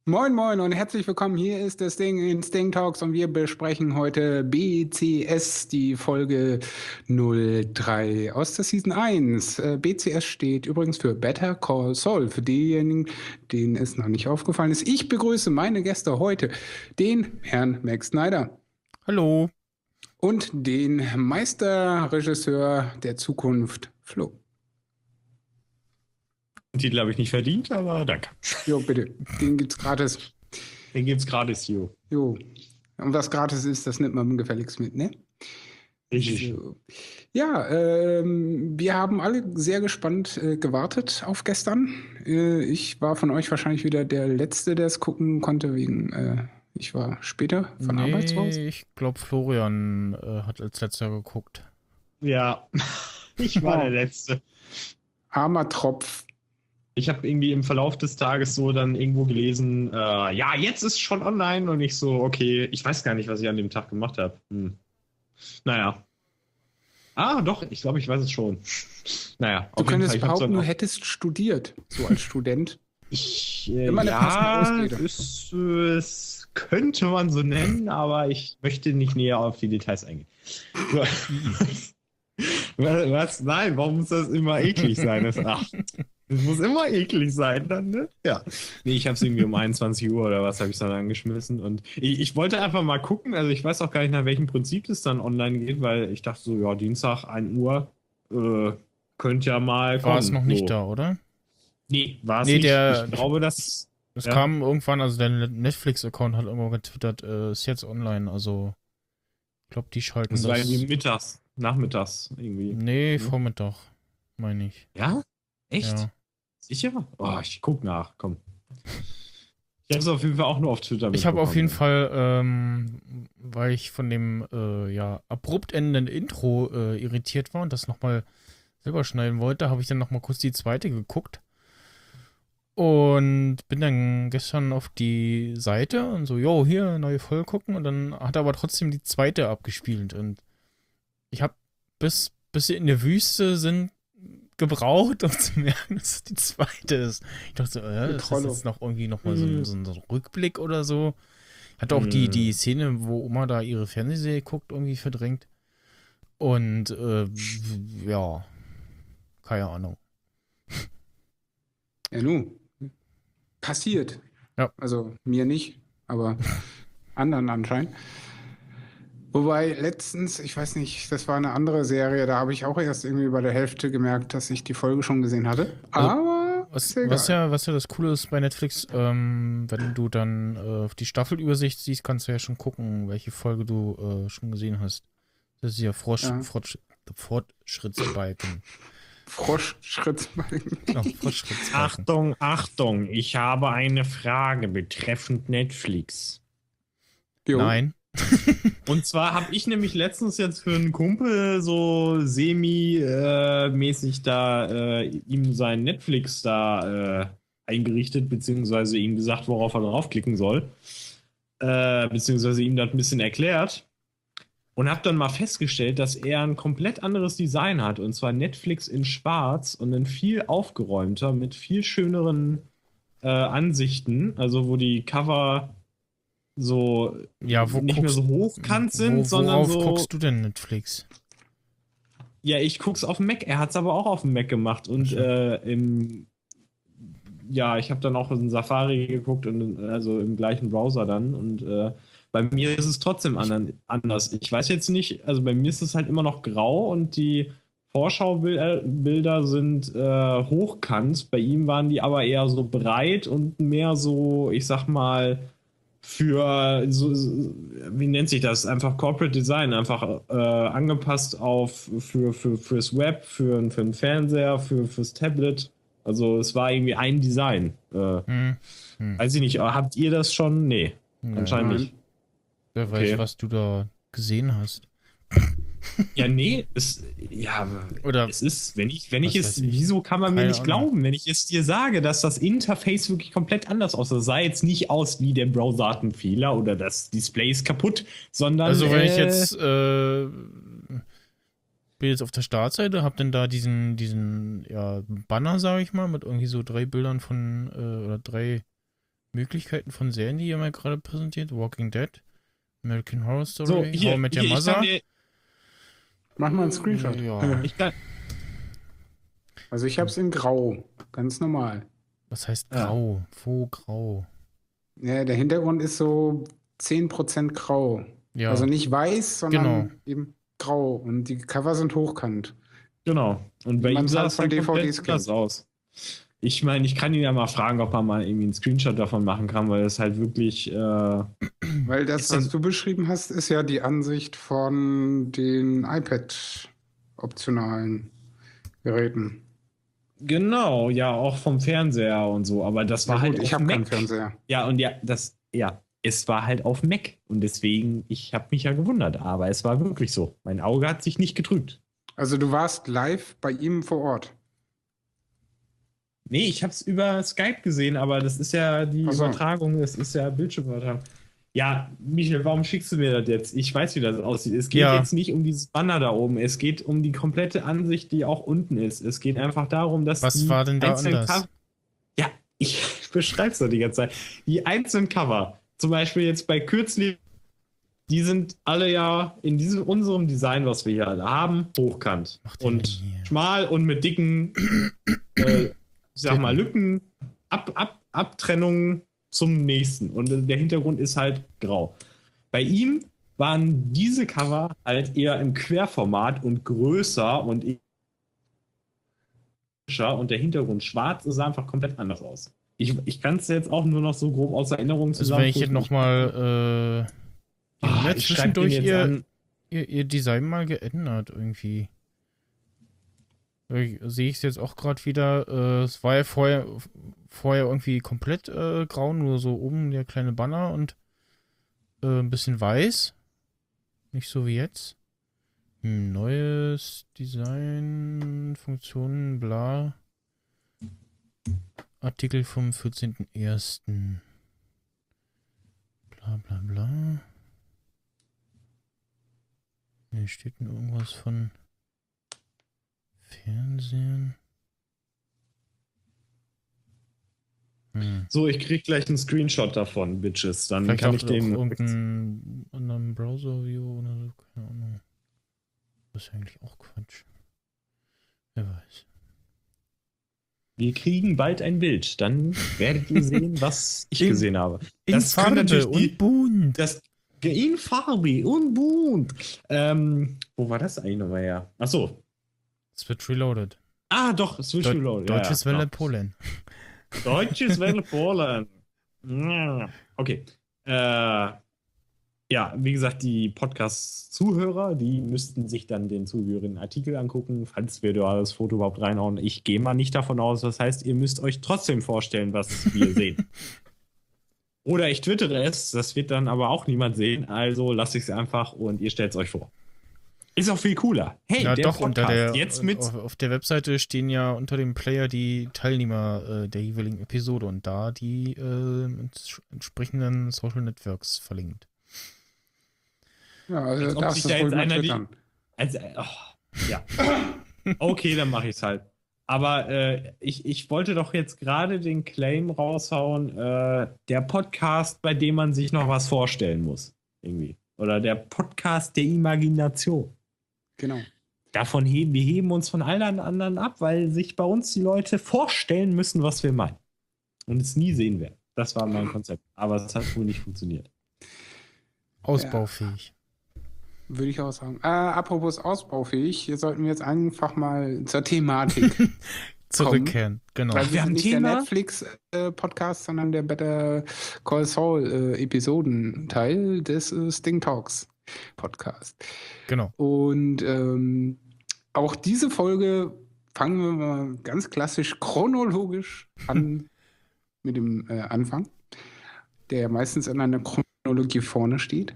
Moin Moin und herzlich willkommen. Hier ist das Ding in Sting Talks und wir besprechen heute BCS, die Folge 03 aus der Season 1. BCS steht übrigens für Better Call Saul. Für diejenigen, denen es noch nicht aufgefallen ist. Ich begrüße meine Gäste heute, den Herrn Max Snyder Hallo. und den Meisterregisseur der Zukunft, Flo. Den Titel habe ich nicht verdient, aber danke. Jo, bitte. Den gibt's gratis. Den gibt's gratis, jo. Jo. Und was gratis ist, das nimmt man gefälligst mit, ne? Richtig. So. Ja, wir haben alle sehr gespannt gewartet auf gestern. Ich war von euch wahrscheinlich wieder der Letzte, der es gucken konnte, wegen ich war später von Arbeit zu Hause. Ich glaube, Florian hat als letzter geguckt. Ja, ich war der Letzte. Armer Tropf. Ich habe irgendwie im Verlauf des Tages so dann irgendwo gelesen, ja, jetzt ist schon online und ich so, okay, ich weiß gar nicht, was ich an dem Tag gemacht habe. Naja. Ah, doch, ich glaube, ich weiß es schon. Naja, Du auf jeden könntest Fall, behaupten, du hättest studiert, so als Student. Immer eine passende Ausrede. es könnte man so nennen, aber ich möchte nicht näher auf die Details eingehen. So. Was? Nein, warum muss das immer eklig sein? Das muss immer eklig sein dann, ne? Ja. Nee, ich habe es irgendwie um 21 Uhr oder was habe ich dann angeschmissen und ich wollte einfach mal gucken, also ich weiß auch gar nicht, nach welchem Prinzip das dann online geht, weil ich dachte so, ja, Dienstag 1 Uhr könnte ja mal kommen. War es noch nicht da, oder? Nee, war es Nee, nicht. Ich glaube, Es ja. kam irgendwann, also der Netflix-Account hat irgendwo getwittert, ist jetzt online, also ich glaube, die schalten Das war das. irgendwie nachmittags irgendwie. Nee, Ne? Vormittag, meine ich. Ja? Echt? Ja. Sicher? Oh, ich guck nach, komm. Ich habe es auf jeden Fall auch nur auf Twitter Ich habe auf jeden mitbekommen. Fall, weil ich von dem ja, abrupt endenden Intro irritiert war und das nochmal selber schneiden wollte, habe ich dann nochmal kurz die zweite geguckt. Und bin dann gestern auf die Seite und so, jo, hier, neue Folge gucken. Und dann hat er aber trotzdem die zweite abgespielt. Und ich habe bis sie in der Wüste sind gebraucht, um zu merken, dass es die zweite ist. Ich dachte so, ist das jetzt noch irgendwie nochmal so ein Rückblick oder so? Hatte auch die Szene, wo Oma da ihre Fernsehserie guckt, irgendwie verdrängt. Und ja, keine Ahnung. Ja, nu. Passiert. Ja. Also mir nicht, aber anderen anscheinend. Wobei letztens, ich weiß nicht, das war eine andere Serie, da habe ich auch erst irgendwie bei der Hälfte gemerkt, dass ich die Folge schon gesehen hatte. Aber ist egal. Was ja das Coole ist bei Netflix, wenn du dann auf die Staffelübersicht siehst, kannst du ja schon gucken, welche Folge du schon gesehen hast. Das ist ja Fortschrittsbalken. Froschschrittsbalken. Genau, Fortschrittsbalken. Achtung, Achtung, ich habe eine Frage betreffend Netflix. Jo. Nein. Und zwar habe ich nämlich letztens jetzt für einen Kumpel so semi-mäßig da ihm sein Netflix da eingerichtet, beziehungsweise ihm gesagt, worauf er draufklicken soll. Beziehungsweise ihm das ein bisschen erklärt. Und habe dann mal festgestellt, dass er ein komplett anderes Design hat. Und zwar Netflix in schwarz und dann viel aufgeräumter mit viel schöneren Ansichten. Also wo die Cover so Ja, nicht mehr so hochkant sind, sondern worauf so. guckst du denn Netflix? Ja, ich guck's auf dem Mac. Er hat's aber auch auf dem Mac gemacht. Und ja, ich habe dann auch in Safari geguckt und also im gleichen Browser dann. Und bei mir ist es trotzdem anders. Ich weiß jetzt nicht, also bei mir ist es halt immer noch grau und die Vorschaubilder sind hochkant. Bei ihm waren die aber eher so breit und mehr so, ich sag mal, für wie nennt sich das? Einfach Corporate Design, einfach angepasst auf fürs Web, für einen Fernseher, fürs Tablet. Also es war irgendwie ein Design. Weiß ich nicht, habt ihr das schon? Nee, anscheinend nicht. Wer weiß, was du da gesehen hast. Ja, nee, Oder es ist, wenn ich es, ich? wieso kann man mir Keine nicht Ahnung. glauben, wenn ich es dir sage, dass das Interface wirklich komplett anders aussah? Das sah jetzt nicht aus wie der Browser hat einen Fehler oder das Display ist kaputt, sondern. Also wenn ich jetzt bin jetzt auf der Startseite, hab dann da diesen ja, Banner, sage ich mal, mit irgendwie so 3 Bildern von oder 3 Möglichkeiten von Serien, die ihr mal gerade präsentiert. Walking Dead, American Horror Story, So, hier, How I Met Your hier, Mother. Mach mal einen Screenshot. Ja. Also ich habe es in Grau, ganz normal. Was heißt grau? Wo grau? Ja, der Hintergrund ist so 10% grau. Ja, Also nicht weiß, sondern Genau. eben grau. Und die Cover sind hochkant. Genau. Und bei Man ihm es sah halt es von dann komplett DVDs anders kennt. aus. Ich meine, ich kann ihn ja mal fragen, ob er mal irgendwie einen Screenshot davon machen kann, weil das halt wirklich. Weil das, Ist dann- was du beschrieben hast, ist ja die Ansicht von den iPad-optionalen Geräten. Genau, ja, auch vom Fernseher und so. Aber das war Ja, halt gut, ich auf habe keinen Mac. Fernseher. Ja, und es war halt auf Mac. Und deswegen, ich habe mich ja gewundert. Aber es war wirklich so. Mein Auge hat sich nicht getrübt. Also du warst live bei ihm vor Ort. Nee, ich habe es über Skype gesehen, aber das ist ja die Ach so. Übertragung, das ist ja Bildschirmübertragung. Ja, Michael, warum schickst du mir das jetzt? Ich weiß, wie das aussieht. Es geht Ja. jetzt nicht um dieses Banner da oben. Es geht um die komplette Ansicht, die auch unten ist. Es geht einfach darum, dass Was die war denn da einzelnen anders? Ja, ich beschreibe es doch die ganze Zeit. Die einzelnen Cover, zum Beispiel jetzt bei Kürzli, die sind alle ja in unserem Design, was wir hier alle haben, hochkant. Macht ihr Und denn hier? schmal und mit dicken, ich sag mal, Lücken, Abtrennungen zum nächsten. Und der Hintergrund ist halt grau. Bei ihm waren diese Cover halt eher im Querformat und größer und der Hintergrund schwarz, es sah einfach komplett anders aus. Ich kann es jetzt auch nur noch so grob aus Erinnerung Also wenn ich jetzt nochmal ich schreib den zwischendurch jetzt an. ihr Design mal geändert irgendwie. Sehe ich es jetzt auch gerade wieder. Es war ja vorher irgendwie komplett grau, nur so oben der kleine Banner und ein bisschen weiß. Nicht so wie jetzt. Neues Design, Funktionen, bla. Artikel vom 14.01. Bla bla bla. Hier steht noch irgendwas von Fernsehen. So, ich krieg gleich einen Screenshot davon, Bitches. Dann Vielleicht kann auch ich den. irgendeinen anderen Browser-View oder so, keine Ahnung. Das ist eigentlich auch Quatsch. Wer weiß. Wir kriegen bald ein Bild. Dann werdet ihr sehen, was ich In- gesehen habe. In Das können Farbe natürlich und bunt. Das in Farbe und bunt. Wo war das eigentlich nochmal her? Achso. Switch Reloaded. Ah, doch, Switch Reloaded. Deutsches ja, Welle genau. Polen. Deutsches Welle Polen. Okay. Ja, wie gesagt, die Podcast-Zuhörer, die müssten sich dann den zugehörigen Artikel angucken, falls wir da das Foto überhaupt reinhauen. Ich gehe mal nicht davon aus, das heißt, ihr müsst euch trotzdem vorstellen, was wir sehen. Oder ich twittere es, das wird dann aber auch niemand sehen, also lasse ich es einfach und ihr stellt es euch vor. Ist auch viel cooler. Hey, Ja, der doch, unter Podcast der, jetzt mit. auf der Webseite stehen ja unter dem Player die Teilnehmer der jeweiligen Episode und da die entsprechenden Social Networks verlinkt. Ja, also Als ob darfst sich du da es wohl jetzt mal einer twittern. Ja. Okay, dann mache ich es halt. Aber ich wollte doch jetzt gerade den Claim raushauen, der Podcast, bei dem man sich noch was vorstellen muss. Irgendwie. Oder der Podcast der Imagination. Genau. Wir heben uns von allen anderen ab, weil sich bei uns die Leute vorstellen müssen, was wir meinen. Und es nie sehen werden. Das war mein Konzept. Aber es hat wohl nicht funktioniert. Ausbaufähig. Würde ich auch sagen. Apropos ausbaufähig, hier sollten wir jetzt einfach mal zur Thematik. Zurückkehren, genau. Weil wir Wir haben sind nicht Thema. der Netflix-Podcast, sondern der Better Call Saul-Episodenteil des Sting Talks Podcast. Genau. Und auch diese Folge fangen wir mal ganz klassisch chronologisch an mit dem Anfang, der meistens in einer Chronologie vorne steht.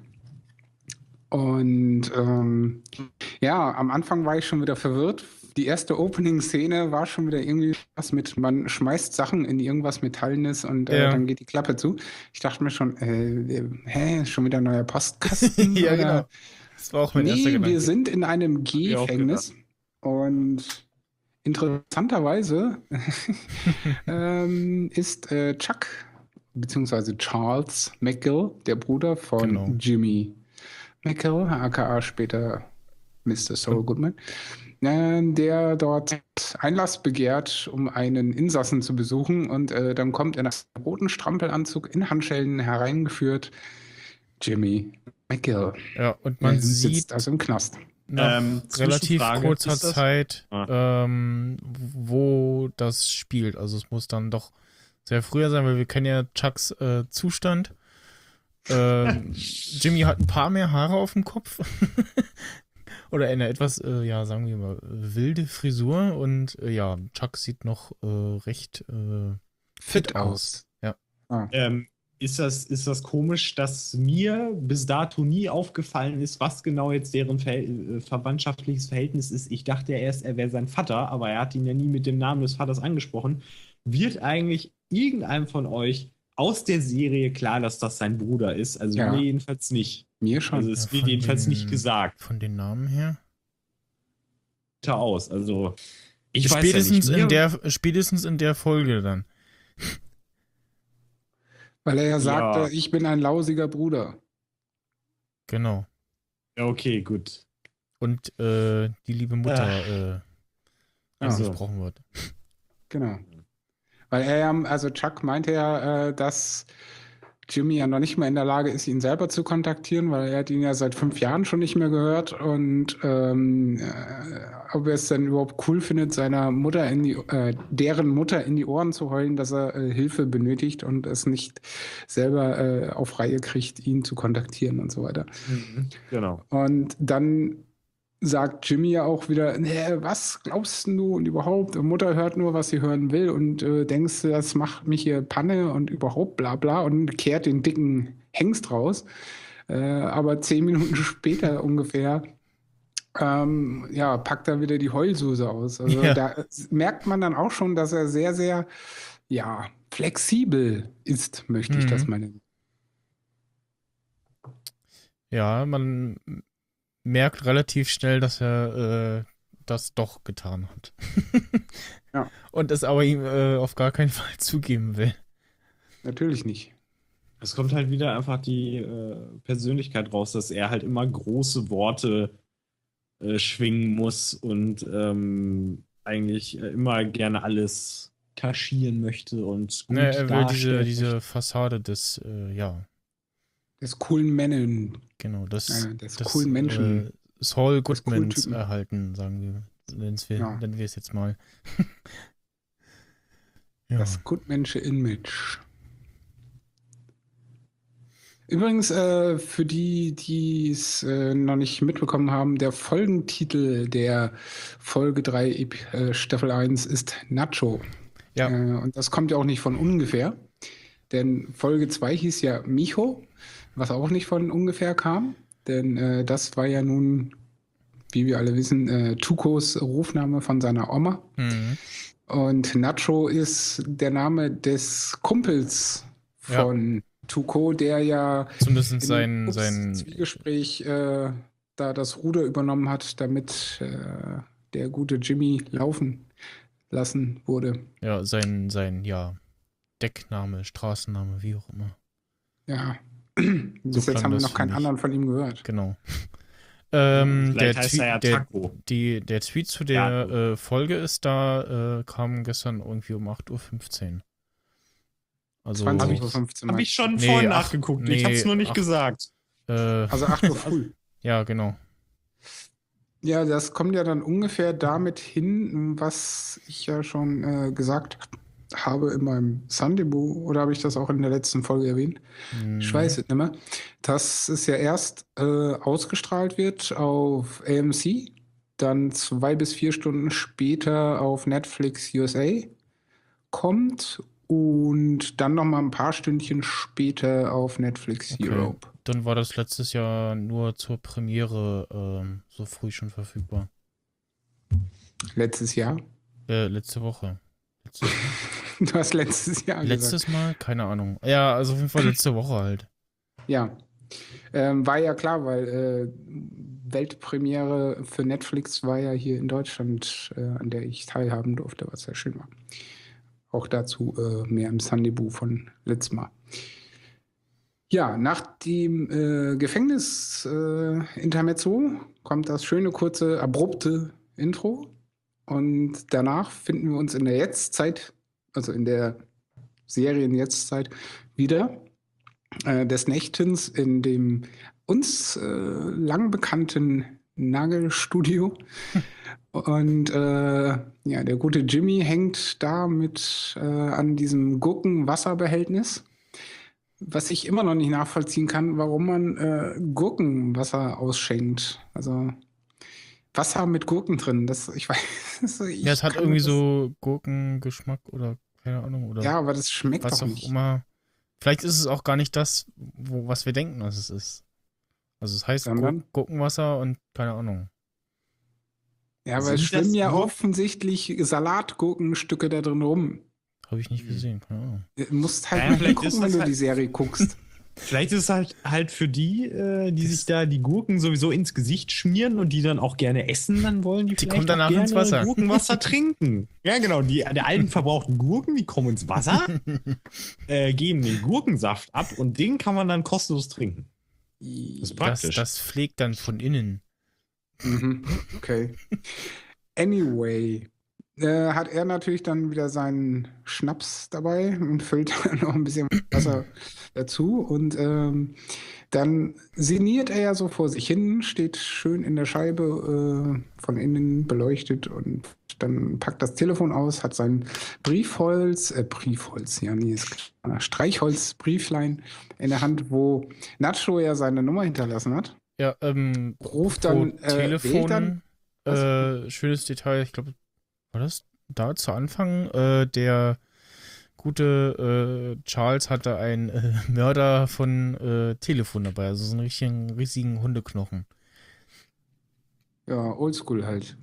Und ja, am Anfang war ich schon wieder verwirrt. Die erste Opening-Szene war schon wieder irgendwie was mit, man schmeißt Sachen in irgendwas Metallenes und dann geht die Klappe zu. Ich dachte mir schon, schon wieder ein neuer Postkasten? Ja, oder? genau. Das war auch mein erster Nee, Gedanke. wir sind in einem ich auch Gefängnis und interessanterweise ist Chuck beziehungsweise Charles McGill, der Bruder von Genau. Jimmy McGill, aka später Mr. Saul Goodman, der dort Einlass begehrt, um einen Insassen zu besuchen. Und dann kommt in einem roten Strampelanzug in Handschellen hereingeführt Jimmy McGill. Ja, und man sieht sitzt also im Knast. nach relativ Zwischenfrage, kurzer ist das- Zeit, Ah. wo das spielt. Also es muss dann doch sehr früher sein, weil wir kennen ja Chucks Zustand. Jimmy hat ein paar mehr Haare auf dem Kopf. Oder eine etwas, sagen wir mal, wilde Frisur. Und Chuck sieht noch recht fit aus. Ja. Ist das komisch, dass mir bis dato nie aufgefallen ist, was genau jetzt deren verwandtschaftliches Verhältnis ist? Ich dachte ja erst, er wäre sein Vater, aber er hat ihn ja nie mit dem Namen des Vaters angesprochen. Wird eigentlich irgendeinem von euch aus der Serie klar, dass das sein Bruder ist? Also Ja. mir jedenfalls nicht. Mir schon. Also es wird von jedenfalls den- nicht gesagt. Von den Namen her. Aus. Also ich weiß Spätestens ja nicht. spätestens in der Folge dann. Weil er ja sagte, Ja. ich bin ein lausiger Bruder. Genau. Ja, okay, gut. Und die liebe Mutter Also. angesprochen wird. Genau. Weil er ja, also Chuck meinte ja, dass Jimmy ja noch nicht mal in der Lage ist, ihn selber zu kontaktieren, weil er hat ihn ja seit 5 Jahren schon nicht mehr gehört und ob er es dann überhaupt cool findet, seiner Mutter deren Mutter in die Ohren zu heulen, dass er Hilfe benötigt und es nicht selber auf Reihe kriegt, ihn zu kontaktieren und so weiter. Genau. Und dann sagt Jimmy ja auch wieder, nee, was glaubst du und überhaupt? Mutter hört nur, was sie hören will und denkst, das macht mich hier Panne und überhaupt bla bla und kehrt den dicken Hengst raus. Aber 10 Minuten später ungefähr packt er wieder die Heulsuse aus. Also Ja. da merkt man dann auch schon, dass er sehr, sehr flexibel ist, möchte ich das mal nennen. Ja, man merkt relativ schnell, dass er das doch getan hat. Ja. Und es aber ihm auf gar keinen Fall zugeben will. Natürlich nicht. Es kommt halt wieder einfach die Persönlichkeit raus, dass er halt immer große Worte schwingen muss und eigentlich immer gerne alles kaschieren möchte und gut Er will darstellen diese Fassade des, Des coolen Männern. genau, des coolen Menschen. Saul Des coolen Goodmans Typen. erhalten, sagen wir. Nennen wir es jetzt mal. Ja. Das gutmensche Image. Übrigens, für die es noch nicht mitbekommen haben, der Folgentitel der Folge 3 Staffel 1 ist Nacho. Ja. Und das kommt ja auch nicht von ungefähr. Denn Folge 2 hieß ja Micho, was auch nicht von ungefähr kam. Denn das war ja nun, wie wir alle wissen, Tukos Rufname von seiner Oma. Mhm. Und Nacho ist der Name des Kumpels von Tuco, der ja Zumindest im sein Zwiegespräch da das Ruder übernommen hat, damit der gute Jimmy laufen lassen wurde. Ja, sein Deckname, Straßenname, wie auch immer. Ja. Bis jetzt klang haben wir das noch für keinen mich. anderen von ihm gehört. Genau. Vielleicht heißt er ja Taco. Der Tweet zu der Folge ist kam gestern irgendwie um 8:15 Uhr. Also 20:15 Uhr. Habe ich schon Nee, vorhin ach, nachgeguckt. nee, ich habe es nur nicht ach. gesagt. Also 8 Uhr früh. ja, genau. Ja, das kommt ja dann ungefähr damit hin, was ich ja schon gesagt habe in meinem Sandebo, oder habe ich das auch in der letzten Folge erwähnt? Ich weiß es nicht mehr. Dass es ja erst ausgestrahlt wird auf AMC, dann 2 bis 4 Stunden später auf Netflix USA kommt und dann noch mal ein paar Stündchen später auf Netflix Okay. Europe. Dann war das letztes Jahr nur zur Premiere so früh schon verfügbar. Letztes Jahr. Letzte Woche. Du hast letztes Jahr gesagt. Letztes Mal? Keine Ahnung. Ja, also auf jeden Fall letzte Woche halt. Ja. War ja klar, weil Weltpremiere für Netflix war ja hier in Deutschland, an der ich teilhaben durfte, was sehr schön war. Auch dazu mehr im Sunday-Boo von letztem Mal. Ja, nach dem Gefängnis-Intermezzo kommt das schöne, kurze, abrupte Intro. Und danach finden wir uns in der Jetztzeit, also in der Serien-Jetztzeit, wieder. Des Nächtens in dem uns lang bekannten Nagelstudio. Und ja, der gute Jimmy hängt da mit an diesem Gurkenwasserbehältnis. Was ich immer noch nicht nachvollziehen kann, warum man Gurkenwasser ausschenkt. Also Wasser mit Gurken drin. Ich weiß. Ja, es hat irgendwie so Gurkengeschmack oder keine Ahnung. Oder ja, aber das schmeckt was doch auch nicht. immer. Vielleicht ist es auch gar nicht das, was wir denken, dass es ist. Also es heißt Gurkenwasser und keine Ahnung. Ja, aber es schwimmen ja offensichtlich Salatgurkenstücke da drin rum. Habe ich nicht gesehen, keine Ahnung. Du musst halt mal hingucken, wenn du die Serie guckst. Vielleicht ist es halt für die, die sich da die Gurken sowieso ins Gesicht schmieren und die dann auch gerne essen, dann wollen die kommen danach ins Wasser. Gurkenwasser trinken. Ja, genau. Die alten verbrauchten Gurken, die kommen ins Wasser, geben den Gurkensaft ab und den kann man dann kostenlos trinken. Das ist praktisch. Das pflegt dann von innen. Okay. Anyway, hat er natürlich dann wieder seinen Schnaps dabei und füllt noch ein bisschen Wasser dazu. Und dann sinniert er ja so vor sich hin, steht schön in der Scheibe, von innen beleuchtet und dann packt das Telefon aus, hat sein Streichholzbrieflein in der Hand, wo Nacho ja seine Nummer hinterlassen hat. Ja, ruft dann Telefon, schönes Detail, ich glaube, war das da zu Anfang? Der gute Charles hatte einen Mörder von Telefon dabei, also so einen riesigen Hundeknochen. Ja, oldschool halt.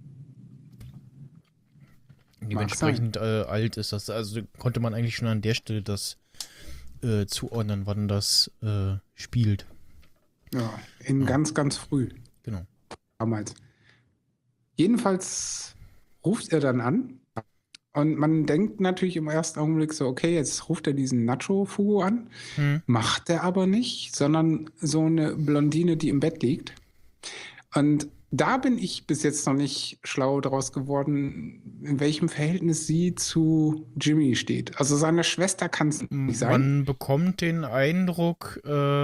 Dementsprechend alt ist das. Also konnte man eigentlich schon an der Stelle das zuordnen, wann das spielt. Ja, ganz, ganz früh. Genau. Damals. Jedenfalls ruft er dann an und man denkt natürlich im ersten Augenblick so, okay, jetzt ruft er diesen Nacho-Fugo an. Macht er aber nicht, sondern so eine Blondine, die im Bett liegt. Und da bin ich bis jetzt noch nicht schlau draus geworden, in welchem Verhältnis sie zu Jimmy steht. Also seine Schwester kann es nicht sein. Man bekommt den Eindruck,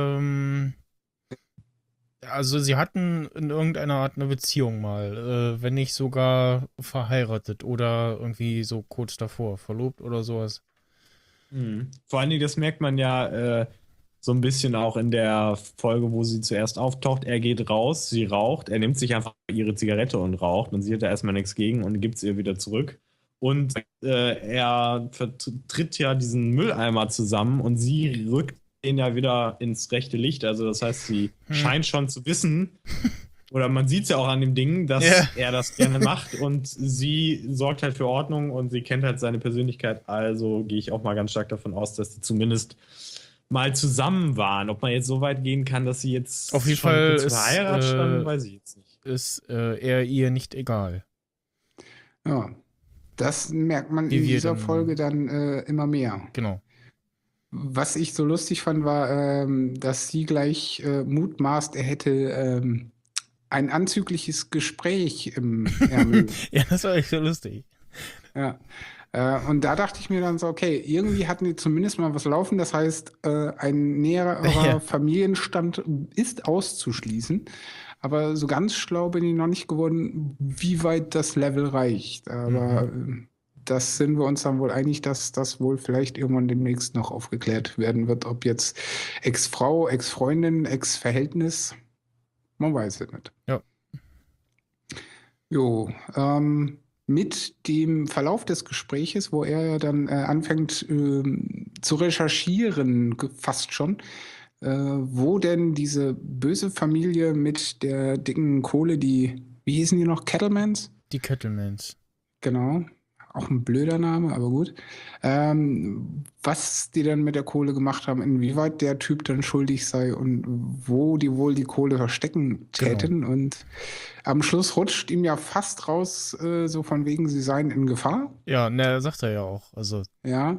also sie hatten in irgendeiner Art eine Beziehung mal, wenn nicht sogar verheiratet oder irgendwie so kurz davor, verlobt oder sowas. Vor allen Dingen, das merkt man ja so ein bisschen auch in der Folge, wo sie zuerst auftaucht. Er geht raus, sie raucht, er nimmt sich einfach ihre Zigarette und raucht und sie hat da erstmal nichts gegen und gibt es ihr wieder zurück. Und er vertritt ja diesen Mülleimer zusammen und sie rückt ihn ja wieder ins rechte Licht. Also das heißt, sie scheint schon zu wissen, oder man sieht es ja auch an dem Ding, dass er das gerne macht und sie sorgt halt für Ordnung und sie kennt halt seine Persönlichkeit. Also gehe ich auch mal ganz stark davon aus, dass sie zumindest mal zusammen waren. Ob man jetzt so weit gehen kann, dass sie jetzt auf jeden Fall verheiratet standen, weiß ich jetzt nicht. Ist er ihr nicht egal. Ja, das merkt man in dieser Folge dann immer mehr. Genau. Was ich so lustig fand, war, dass sie gleich mutmaßt, er hätte ein anzügliches Gespräch im Ärmel. Ja, das war echt so lustig. Ja. Und da dachte ich mir dann so, okay, irgendwie hatten die zumindest mal was laufen. Das heißt, ein näherer Familienstand ist auszuschließen. Aber so ganz schlau bin ich noch nicht geworden, wie weit das Level reicht. Aber das sind wir uns dann wohl einig, dass das wohl vielleicht irgendwann demnächst noch aufgeklärt werden wird. Ob jetzt Ex-Frau, Ex-Freundin, Ex-Verhältnis, man weiß es nicht. Ja. Jo, mit dem Verlauf des Gespräches, wo er dann anfängt zu recherchieren, fast schon, wo denn diese böse Familie mit der dicken Kohle, wie hießen die noch, Kettlemans? Die Kettlemans. Genau, Auch ein blöder Name, aber gut. Was die dann mit der Kohle gemacht haben, inwieweit der Typ dann schuldig sei und wo die wohl die Kohle verstecken täten. Und am Schluss rutscht ihm ja fast raus, so von wegen, sie seien in Gefahr. Ja, ne, sagt er ja auch. Also, Ja.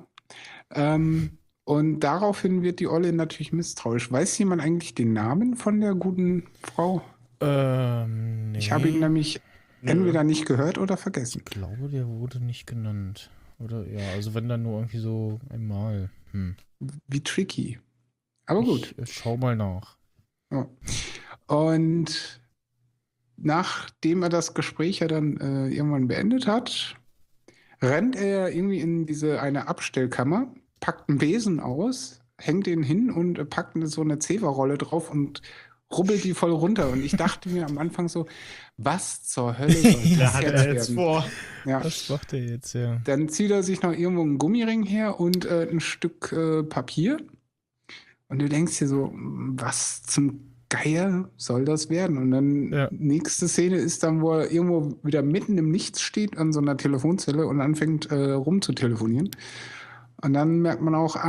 Und daraufhin wird die Olle natürlich misstrauisch. Weiß jemand eigentlich den Namen von der guten Frau? nee. Ich habe ihn nämlich entweder nicht gehört oder vergessen. Ich glaube, der wurde nicht genannt. Oder ja, also wenn dann nur irgendwie so einmal. Wie tricky. Aber gut. Ich schau mal nach. Ja. Und nachdem er das Gespräch ja dann irgendwann beendet hat, rennt er irgendwie in diese eine Abstellkammer, packt einen Besen aus, hängt den hin und packt so eine Zewa-Rolle drauf und rubbelt die voll runter. Und ich dachte mir am Anfang so, was zur Hölle soll Da das hat jetzt er jetzt werden? vor. Ja. Was macht er jetzt, ja? Dann zieht er sich noch irgendwo einen Gummiring her und ein Stück Papier. Und du denkst dir so, was zum Geier soll das werden? Und dann nächste Szene ist dann, wo er irgendwo wieder mitten im Nichts steht an so einer Telefonzelle und anfängt rumzutelefonieren. Und dann merkt man auch,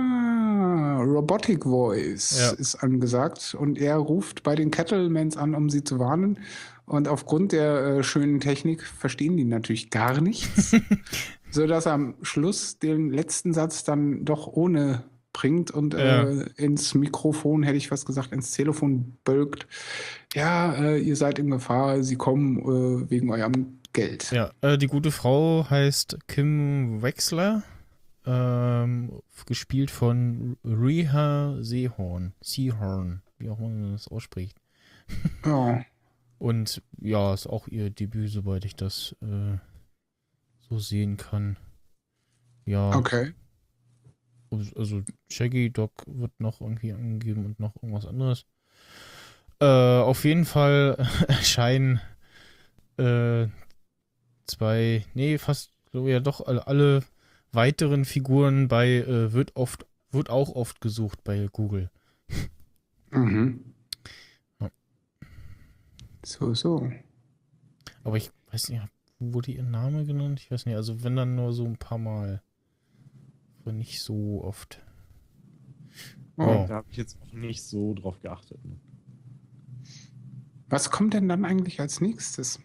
Robotic Voice ist angesagt. Und er ruft bei den Cattlemans an, um sie zu warnen. Und aufgrund der schönen Technik verstehen die natürlich gar nichts. Sodass er am Schluss den letzten Satz dann doch ohne bringt und ins Mikrofon, hätte ich fast gesagt, ins Telefon bölkt. Ja, ihr seid in Gefahr, sie kommen wegen eurem Geld. Ja, die gute Frau heißt Kim Wexler, gespielt von Rhea Seehorn, wie auch man das ausspricht. Ja. Und ja, ist auch ihr Debüt, soweit ich das so sehen kann. Ja. Okay. Also Shaggy Dog wird noch irgendwie angegeben und noch irgendwas anderes. Auf jeden Fall erscheinen fast so ja doch alle weiteren Figuren bei wird auch oft gesucht bei Google. Mhm. Ja. So. Aber ich weiß nicht, wurde ihr Name genannt? Ich weiß nicht, also wenn dann nur so ein paar Mal. Aber nicht so oft. Da habe ich jetzt auch nicht so drauf geachtet. Ne? Was kommt denn dann eigentlich als nächstes?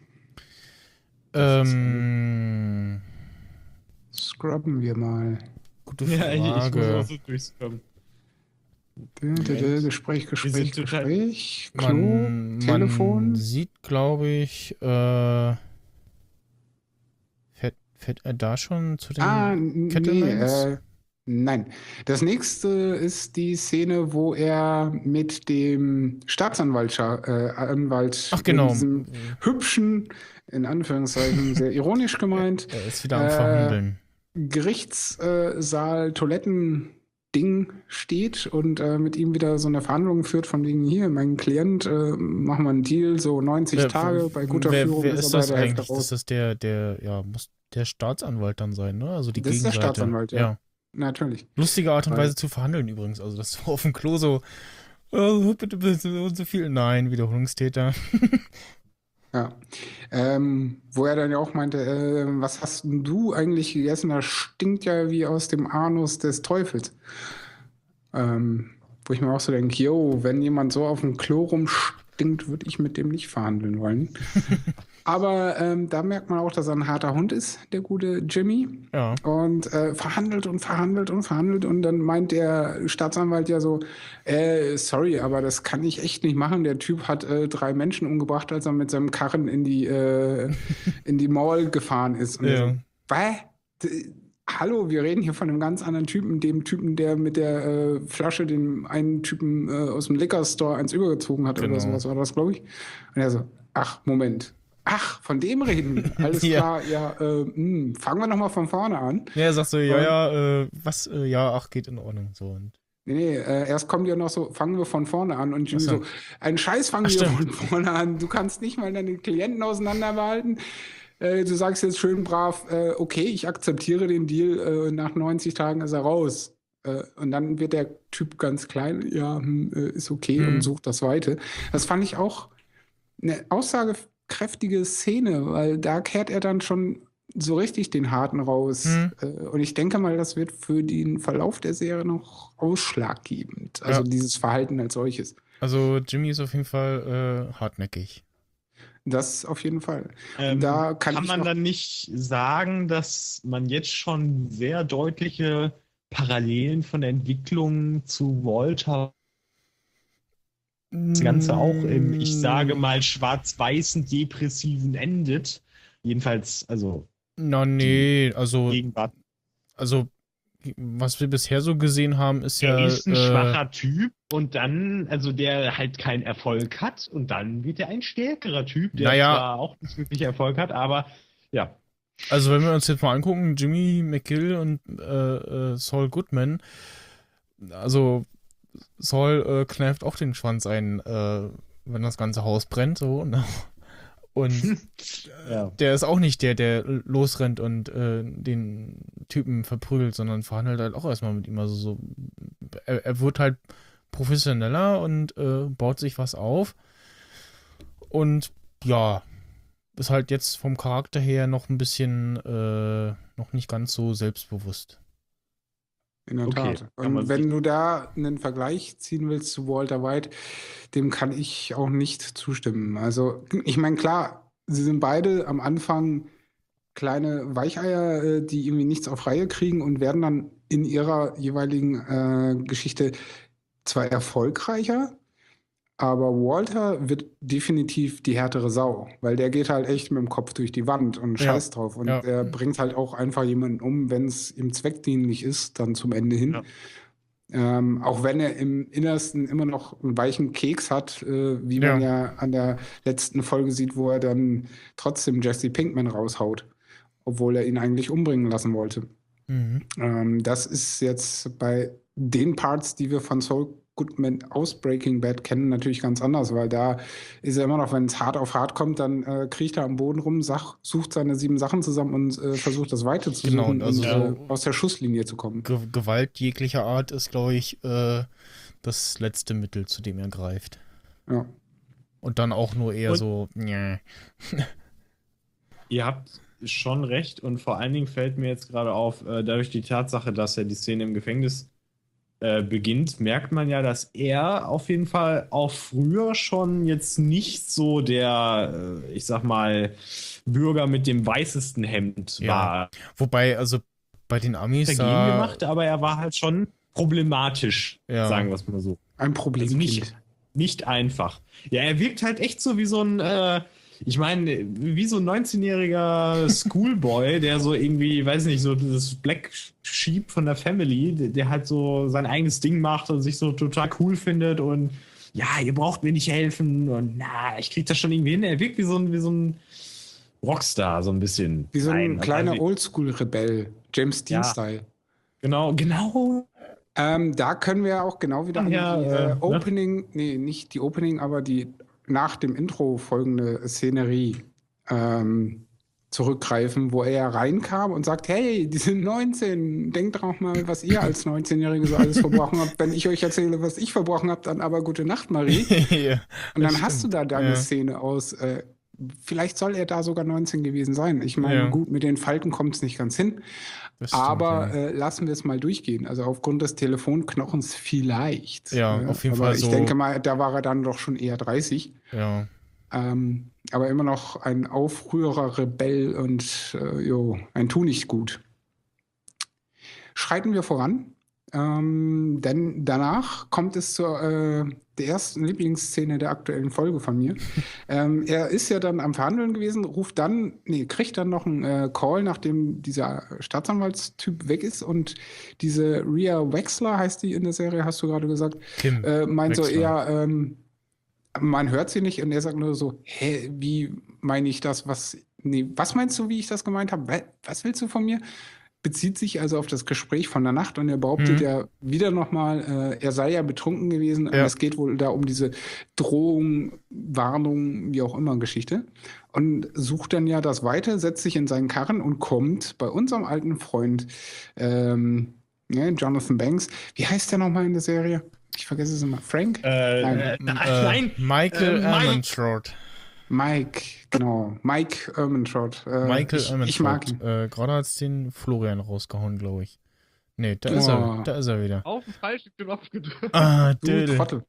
Scrubben wir mal. Gute Frage. Ich muss auch so durchscrubben. Gespräch. Klo, Telefon. Man sieht, glaube ich, fährt er da schon zu den Cattlemans? Nein. Das nächste ist die Szene, wo er mit dem Staatsanwalt, diesem hübschen, in Anführungszeichen, sehr ironisch gemeint, er ist wieder am Verhandeln. Gerichtssaal, Toiletten-Ding steht und mit ihm wieder so eine Verhandlung führt von wegen, hier, mein Klient, machen wir einen Deal, so 90 Tage, bei guter Führung wer ist das eigentlich? raus. Das ist muss der Staatsanwalt dann sein, ne? Also die Das ist Gegenseite. der Staatsanwalt, ja. Natürlich. Lustige Art und Weise zu verhandeln übrigens. Also das so auf dem Klo so, bitte so viel. Nein, Wiederholungstäter. Ja. Wo er dann ja auch meinte, was hast denn du eigentlich gegessen? Das stinkt ja wie aus dem Anus des Teufels. Wo ich mir auch so denke, wenn jemand so auf dem Klo rumstinkt, würde ich mit dem nicht verhandeln wollen. Aber da merkt man auch, dass er ein harter Hund ist, der gute Jimmy. Ja. Und verhandelt und dann meint der Staatsanwalt ja so, sorry, aber das kann ich echt nicht machen. Der Typ hat 3 Menschen umgebracht, als er mit seinem Karren in die Mall gefahren ist. Und so, hallo, wir reden hier von einem ganz anderen Typen, dem Typen, der mit der Flasche den einen Typen aus dem Liquor Store eins übergezogen hat oder sowas war das, glaube ich. Und er so, ach, Moment. Ach, von dem reden wir. Alles klar, fangen wir nochmal von vorne an. Ja, er sagt so, geht in Ordnung. So. Und Nee, erst kommt ja noch so, fangen wir von vorne an und Jimmy so, einen Scheiß fangen wir von vorne an. Du kannst nicht mal deine Klienten auseinanderhalten. Du sagst jetzt schön brav, okay, ich akzeptiere den Deal, nach 90 Tagen ist er raus. Und dann wird der Typ ganz klein, ist okay und sucht das Weite. Das fand ich auch eine aussagekräftige Szene, weil da kehrt er dann schon so richtig den Harten raus. Und ich denke mal, das wird für den Verlauf der Serie noch ausschlaggebend. Also dieses Verhalten als solches. Also Jimmy ist auf jeden Fall hartnäckig. Das auf jeden Fall. Da kann man dann nicht sagen, dass man jetzt schon sehr deutliche Parallelen von der Entwicklung zu Walter das Ganze auch im, ich sage mal, schwarz-weißen, depressiven endet. Jedenfalls, also. Gegenwart. Also, was wir bisher so gesehen haben, ist er ist ein schwacher Typ und dann, also der halt keinen Erfolg hat und dann wird er ein stärkerer Typ, der zwar auch nicht wirklich Erfolg hat, aber ja. Also wenn wir uns jetzt mal angucken, Jimmy McGill und Saul Goodman, also Saul kneift auch den Schwanz ein, wenn das ganze Haus brennt, so, ne? Und der ist auch nicht der losrennt und den Typen verprügelt, sondern verhandelt halt auch erstmal mit ihm. Also so, er wird halt professioneller und baut sich was auf. Und ja, ist halt jetzt vom Charakter her noch ein bisschen noch nicht ganz so selbstbewusst. In der Tat. Und wenn du da einen Vergleich ziehen willst zu Walter White, dem kann ich auch nicht zustimmen. Also, ich meine, klar, sie sind beide am Anfang kleine Weicheier, die irgendwie nichts auf Reihe kriegen und werden dann in ihrer jeweiligen Geschichte zwar erfolgreicher, aber Walter wird definitiv die härtere Sau, weil der geht halt echt mit dem Kopf durch die Wand und scheißt drauf. Und er bringt halt auch einfach jemanden um, wenn es ihm zweckdienlich ist, dann zum Ende hin. Ja. Auch wenn er im Innersten immer noch einen weichen Keks hat, wie man ja an der letzten Folge sieht, wo er dann trotzdem Jesse Pinkman raushaut, obwohl er ihn eigentlich umbringen lassen wollte. Das ist jetzt bei den Parts, die wir von Saul Goodman aus Breaking Bad kennen, natürlich ganz anders, weil da ist er immer noch, wenn es hart auf hart kommt, dann kriecht er am Boden rum, sucht seine 7 Sachen zusammen und versucht das Weite zu suchen also und aus der Schusslinie zu kommen. Gewalt jeglicher Art ist, glaube ich, das letzte Mittel, zu dem er greift. Ja. Und dann auch nur eher so, Ihr habt schon recht und vor allen Dingen fällt mir jetzt gerade auf, dadurch die Tatsache, dass er die Szene im Gefängnis beginnt, merkt man ja, dass er auf jeden Fall auch früher schon jetzt nicht so der, ich sag mal, Bürger mit dem weißesten Hemd war. Wobei, also bei den Amis gemacht, aber er war halt schon problematisch, sagen wir es mal so. Ein Problem. Also nicht einfach. Ja, er wirkt halt echt so wie so ein ich meine, wie so ein 19-jähriger Schoolboy, der so irgendwie, weiß nicht, so das Black Sheep von der Family, der halt so sein eigenes Ding macht und sich so total cool findet und ja, ihr braucht mir nicht helfen und ich krieg das schon irgendwie hin. Er wirkt wie so ein Rockstar, so ein bisschen. Wie so ein kleiner Oldschool-Rebell, James Dean-Style. Genau. Da können wir auch genau wieder an die Opening, nicht die Opening, aber die nach dem Intro folgende Szenerie zurückgreifen, wo er reinkam und sagt, hey, die sind 19, denkt doch mal, was ihr als 19-Jährige so alles verbrochen habt. Wenn ich euch erzähle, was ich verbrochen habe, dann aber gute Nacht, Marie. Und dann hast du da deine Szene aus, vielleicht soll er da sogar 19 gewesen sein. Ich meine, gut, mit den Falten kommt es nicht ganz hin. Aber lassen wir es mal durchgehen. Also aufgrund des Telefonknochens vielleicht. Ja, auf jeden Fall. Aber ich denke mal, da war er dann doch schon eher 30. Ja. Aber immer noch ein Aufrührer, Rebell und ein Tu-nicht-gut. Schreiten wir voran. Denn danach kommt es zur der ersten Lieblingsszene der aktuellen Folge von mir. Er ist ja dann am Verhandeln gewesen, kriegt dann noch einen Call, nachdem dieser Staatsanwaltstyp weg ist und diese Rhea Wexler heißt die in der Serie, hast du gerade gesagt, meint so eher, man hört sie nicht und er sagt nur so, hä, wie meine ich das, was meinst du, wie ich das gemeint habe? Was willst du von mir? Bezieht sich also auf das Gespräch von der Nacht und er behauptet ja wieder nochmal, er sei ja betrunken gewesen und es geht wohl da um diese Drohung, Warnung, wie auch immer Geschichte und sucht dann ja das Weite, setzt sich in seinen Karren und kommt bei unserem alten Freund Jonathan Banks. Wie heißt der nochmal in der Serie? Ich vergesse es immer. Frank? Nein. Michael Ehrmantraut. Mike, genau. Mike Ehrmantraut. Michael Ich mag ihn. Gerade hat's den Florian rausgehauen, glaube ich. Nee, da ist Oh. er wieder. Auf den falschen Knopf gedrückt. Ah, Du Dödel. Trottel.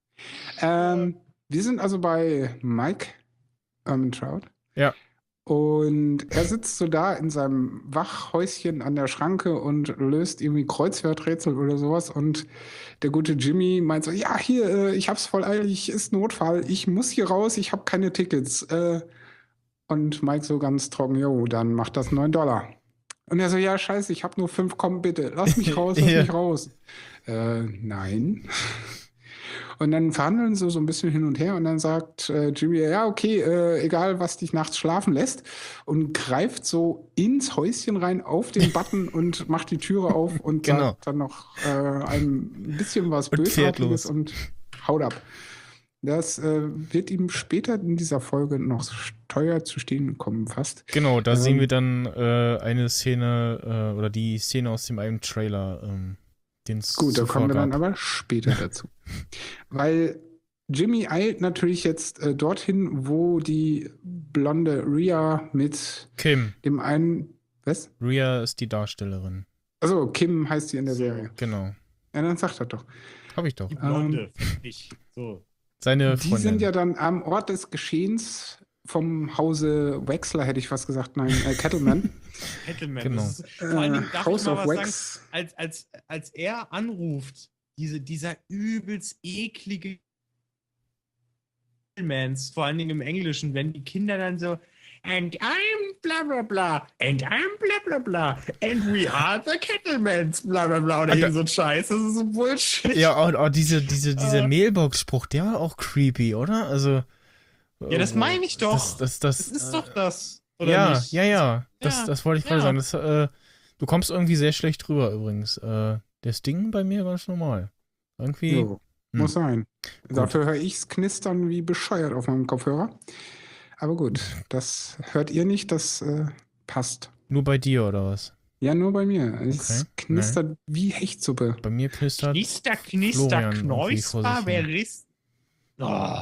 Wir sind also bei Mike Ehrmantraut. Ja. Und er sitzt so da in seinem Wachhäuschen an der Schranke und löst irgendwie Kreuzworträtsel oder sowas. Und der gute Jimmy meint so, ja, hier, ich hab's voll eilig, ist Notfall, ich muss hier raus, ich habe keine Tickets. Und Mike so ganz trocken, jo, dann macht das $9. Und er so, ja, scheiße, ich hab nur 5, komm bitte, lass mich raus, lass Ja. mich raus. Nein. Und dann verhandeln sie so ein bisschen hin und her und dann sagt Jimmy, ja, okay, egal, was dich nachts schlafen lässt, und greift so ins Häuschen rein auf den Button und macht die Türe auf und Genau. sagt dann noch ein bisschen was Und fährt Bösartiges los. und haut ab. Das wird ihm später in dieser Folge noch teuer zu stehen kommen, fast. Genau, da sehen wir dann eine Szene oder die Szene aus dem einen Trailer, den es Gut, da zuvor kommen wir dann gab. aber später dazu. Weil Jimmy eilt natürlich jetzt dorthin, wo die blonde Rhea mit Kim. dem einen. Was? Rhea ist die Darstellerin. Also Kim heißt sie in der So. Serie. Genau. Ja, dann sagt er doch. Hab ich doch. Die Blonde, ich. So. Seine Die Freundin. sind ja dann am Ort des Geschehens vom Hause Wexler, hätte ich fast gesagt. Nein, Kettleman. Kettleman. Genau. Das ist, vor allen Dingen darf House ich mal of was sagen, Wax. als er anruft, dieser übelst eklige Mans, vor allen Dingen im Englischen, wenn die Kinder dann so and I'm bla bla bla and I'm bla bla bla and we are the Kettlemans bla bla bla oder irgend so ein Scheiß, das ist so Bullshit. Ja, dieser Mailbox-Spruch, der war auch creepy, oder? Also. Ja, das meine ich doch. Das Das ist doch das. Oder ja, nicht? ja. Das wollte ich gerade ja. sagen. Du kommst irgendwie sehr schlecht rüber übrigens. Das Ding bei mir ganz normal. Irgendwie. Jo, muss sein. Dafür höre ich es knistern wie bescheuert auf meinem Kopfhörer. Aber gut, das hört ihr nicht, das passt. Nur bei dir oder was? Ja, nur bei mir. Es Okay, knistert wie Hechtsuppe. Bei mir knistert. Knister, Florian irgendwie vor Knäusper, sich wer hin. ist. Oh,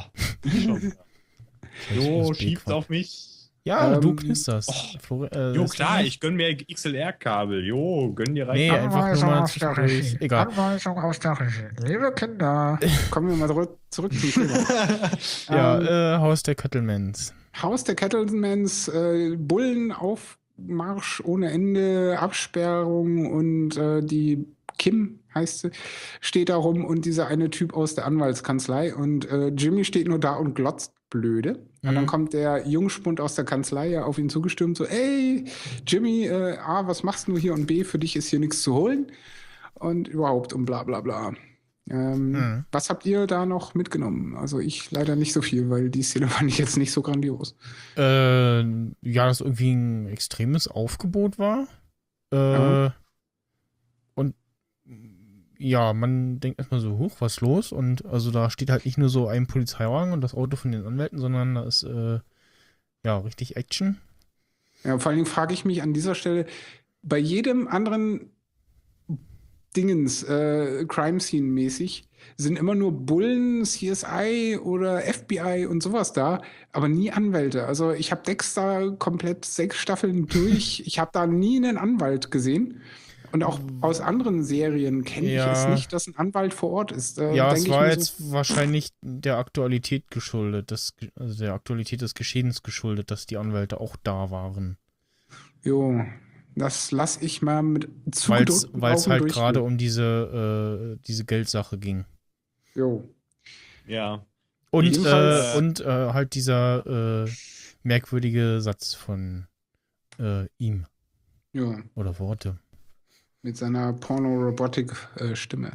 jo, schiebt's auf mich. Ja, du Ähm, knisterst. Jo, klar, ich gönn mir XLR-Kabel. Jo, gönn dir rein. Nee, einfach nur mal zwischendurch. Egal. Anweisung aus der Regie. Liebe Kinder. Kommen wir mal zurück zum Thema. Ja, Haus der Kettlemans. Haus der Kettlemans, Bullenaufmarsch ohne Ende, Absperrung und die Kim heißt sie, steht da rum und dieser eine Typ aus der Anwaltskanzlei und Jimmy steht nur da und glotzt blöde. Und dann kommt der Jungspund aus der Kanzlei ja auf ihn zugestürmt, so, ey, Jimmy, A, was machst du hier und B, für dich ist hier nichts zu holen und überhaupt und bla bla bla. Was habt ihr da noch mitgenommen? Also ich leider nicht so viel, weil die Szene fand ich jetzt nicht so grandios. Ja, dass irgendwie ein extremes Aufgebot war. Und ja, man denkt erstmal so, huch, was ist los? Und also da steht halt nicht nur so ein Polizeiwagen und das Auto von den Anwälten, sondern da ist ja richtig Action. Ja, vor allen Dingen frage ich mich an dieser Stelle, bei jedem anderen Dingens, Crime-Scene-mäßig, sind immer nur Bullen, CSI oder FBI und sowas da, aber nie Anwälte. Also ich habe Dexter komplett 6 Staffeln durch. Ich habe da nie einen Anwalt gesehen. Und auch aus anderen Serien kenne ich es nicht, dass ein Anwalt vor Ort ist. Ja, es denk ich war mir jetzt wahrscheinlich der Aktualität geschuldet, also der Aktualität des Geschehens geschuldet, dass die Anwälte auch da waren. Jo, das lasse ich mal mit Weil es zugedrückten halt Augen gerade durchgehen. um diese Geldsache ging. Jo. Ja. Und Jedenfalls- halt dieser merkwürdige Satz von ihm. Ja, Oder Worte. mit seiner Porno-Robotik-Stimme.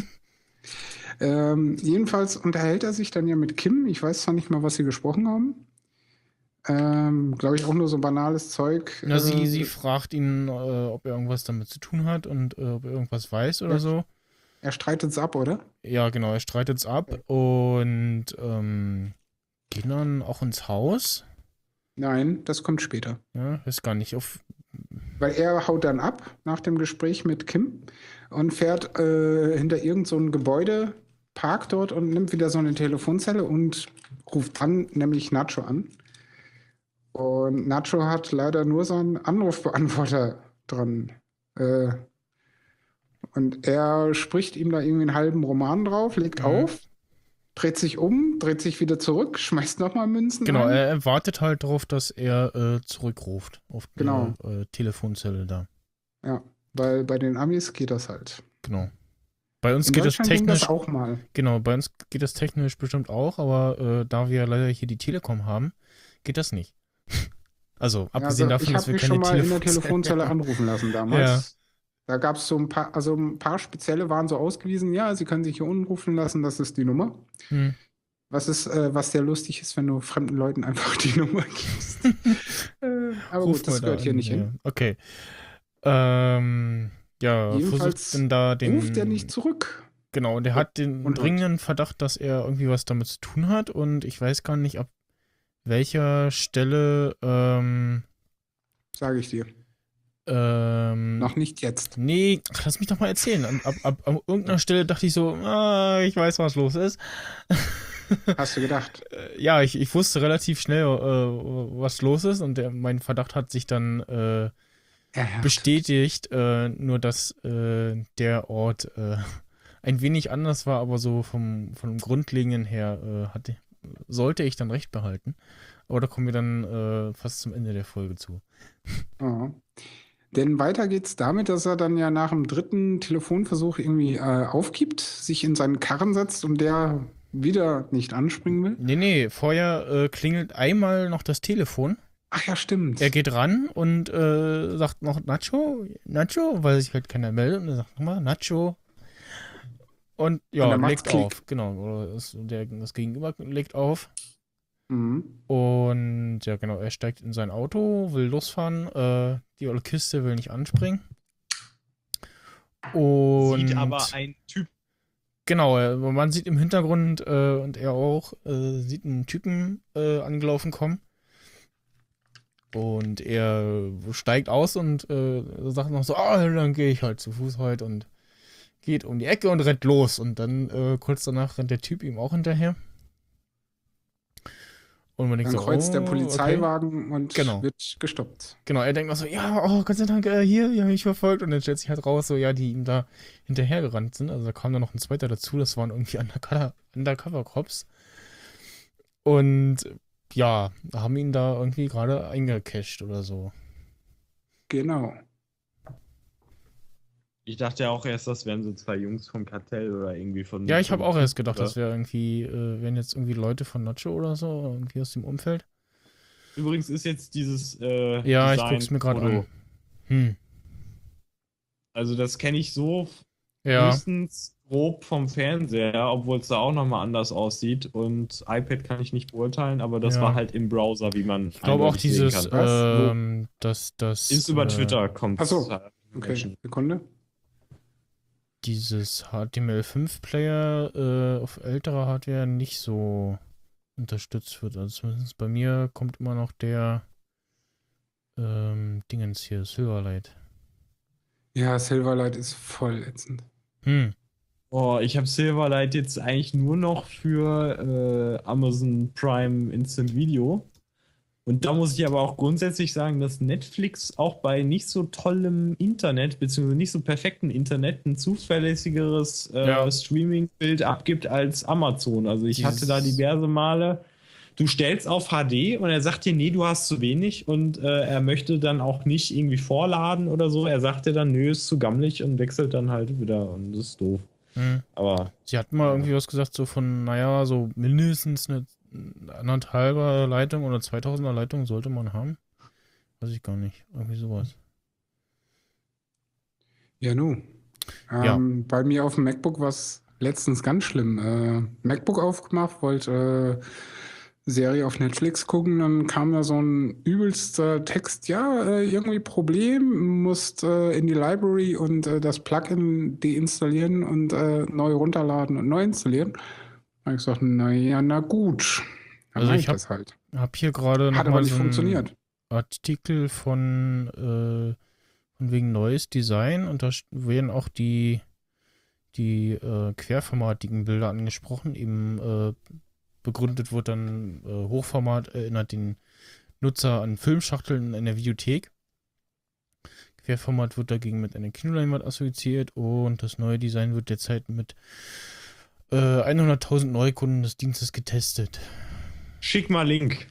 Jedenfalls unterhält er sich dann ja mit Kim. Ich weiß zwar nicht mal, was sie gesprochen haben. Glaube ich auch nur so banales Zeug. Na, sie fragt ihn, ob er irgendwas damit zu tun hat und ob er irgendwas weiß oder so. Er streitet es ab, oder? Ja, genau, er streitet es ab und gehen dann auch ins Haus. Nein, das kommt später. Ja, ist gar nicht Weil er haut dann ab nach dem Gespräch mit Kim und fährt hinter irgend so ein Gebäude, parkt dort und nimmt wieder so eine Telefonzelle und ruft dann nämlich Nacho an. Und Nacho hat leider nur seinen Anrufbeantworter dran. Und er spricht ihm da irgendwie einen halben Roman drauf, legt auf, dreht sich um, dreht sich wieder zurück, schmeißt nochmal Münzen Genau, ein. er wartet halt darauf, dass er zurückruft auf die Genau. Telefonzelle da. Ja, weil bei den Amis geht das halt. Genau. Bei uns In geht das Deutschland ging technisch das auch mal. Genau, bei uns geht das technisch bestimmt auch, aber da wir leider hier die Telekom haben, geht das nicht. Also, abgesehen davon, dass wir ich keine habe mich schon mal in der Telefonzelle Telefonzelle haben. anrufen lassen damals. Da gab es so ein paar spezielle waren so ausgewiesen, ja, Sie können sich hier anrufen lassen, das ist die Nummer. Hm. Was sehr lustig ist, wenn du fremden Leuten einfach die Nummer gibst. Aber Ruf gut, das mal gehört da hier an, nicht hin. Okay. Jedenfalls versucht denn da ruft er nicht zurück. Genau, der hat den Und dringenden Verdacht, dass er irgendwie was damit zu tun hat und ich weiß gar nicht, ab welcher Stelle, Sage ich dir. ähm, Noch nicht jetzt. nee, lass mich doch mal erzählen. Ab irgendeiner Stelle dachte ich so, ich weiß, was los ist. Hast du gedacht? Ja, ich wusste relativ schnell, was los ist und mein Verdacht hat sich dann Erhärtet. bestätigt, nur dass der Ort ein wenig anders war, aber so vom Grundlegenden her sollte ich dann recht behalten. Aber da kommen wir dann fast zum Ende der Folge zu. Ja. Denn weiter geht's damit, dass er dann ja nach dem dritten Telefonversuch irgendwie aufgibt, sich in seinen Karren setzt und der wieder nicht anspringen will. Nee, vorher klingelt einmal noch das Telefon. Ach ja, stimmt. Er geht ran und sagt noch Nacho, weil sich halt keiner meldet. Und er sagt nochmal Nacho. Und ja, Und dann macht's legt Klick. auf. Genau, oder das Gegenüber legt auf. Mhm. Und ja, genau, er steigt in sein Auto, will losfahren. Die olle Kiste will nicht anspringen. Und Sieht aber ein Typ. genau, man sieht im Hintergrund und er auch, sieht einen Typen angelaufen kommen. Und er steigt aus und sagt noch so, dann gehe ich halt zu Fuß heute und geht um die Ecke und rennt los. Und dann kurz danach rennt der Typ ihm auch hinterher. Und man denkt Dann so, kreuzt der okay. Polizeiwagen und Genau. wird gestoppt. Genau, er denkt noch so, ja, Gott sei Dank, hier, die haben mich verfolgt. Und dann stellt sich halt raus, so, ja, die ihm da hinterhergerannt sind. Also da kam dann noch ein zweiter dazu, das waren irgendwie Undercover-Cops. Und ja, haben ihn da irgendwie gerade eingecasht oder so. Genau. Ich dachte ja auch erst, das wären so zwei Jungs vom Kartell oder irgendwie von. Ja, ich habe auch erst gedacht, oder? das wären jetzt irgendwie Leute von Nacho oder so, irgendwie aus dem Umfeld. Übrigens ist jetzt dieses. Ja, ich guck's mir gerade Design-Foto. an. Also, das kenne ich so Ja, höchstens grob vom Fernseher, obwohl es da auch nochmal anders aussieht. Und iPad kann ich nicht beurteilen, aber das Ja. war halt im Browser, wie man. ich glaube auch eindeutig sehen dieses, kann. das Ist über Twitter, kommt. Ach so. Okay, Sekunde. Dieses HTML5-Player auf älterer Hardware nicht so unterstützt wird. Also zumindest bei mir kommt immer noch der Dingens hier, Silverlight. Ja, Silverlight ist voll ätzend. Oh, ich habe Silverlight jetzt eigentlich nur noch für Amazon Prime Instant Video. Und da muss ich aber auch grundsätzlich sagen, dass Netflix auch bei nicht so tollem Internet, beziehungsweise nicht so perfektem Internet, ein zuverlässigeres Streaming-Bild abgibt als Amazon. Also ich hatte da diverse Male, du stellst auf HD und er sagt dir, nee, du hast zu wenig und er möchte dann auch nicht irgendwie vorladen oder so. Er sagt dir dann, nö, ist zu gammelig und wechselt dann halt wieder und das ist doof. Aber sie hat mal irgendwie was gesagt, so von, naja, so mindestens eine 1,5er Leitung oder 2000er Leitung sollte man haben. Weiß ich gar nicht. Irgendwie sowas. Ja, nu. Ja. Bei mir auf dem MacBook war es letztens ganz schlimm. MacBook aufgemacht, wollte Serie auf Netflix gucken, dann kam da so ein übelster Text, ja, irgendwie Problem, musst in die Library und das Plugin deinstallieren und neu runterladen und neu installieren. Da habe ich gesagt, naja, na gut. Dann Also mach ich das halt. Hab hier gerade Hat aber nochmal nicht so einen funktioniert. Artikel von wegen neues Design und da werden auch die die querformatigen Bilder angesprochen. Eben begründet wird dann Hochformat erinnert den Nutzer an Filmschachteln in einer Videothek. Querformat wird dagegen mit einer Kinoleinwand assoziiert und das neue Design wird derzeit mit 100.000 Neukunden des Dienstes getestet. Schick mal Link.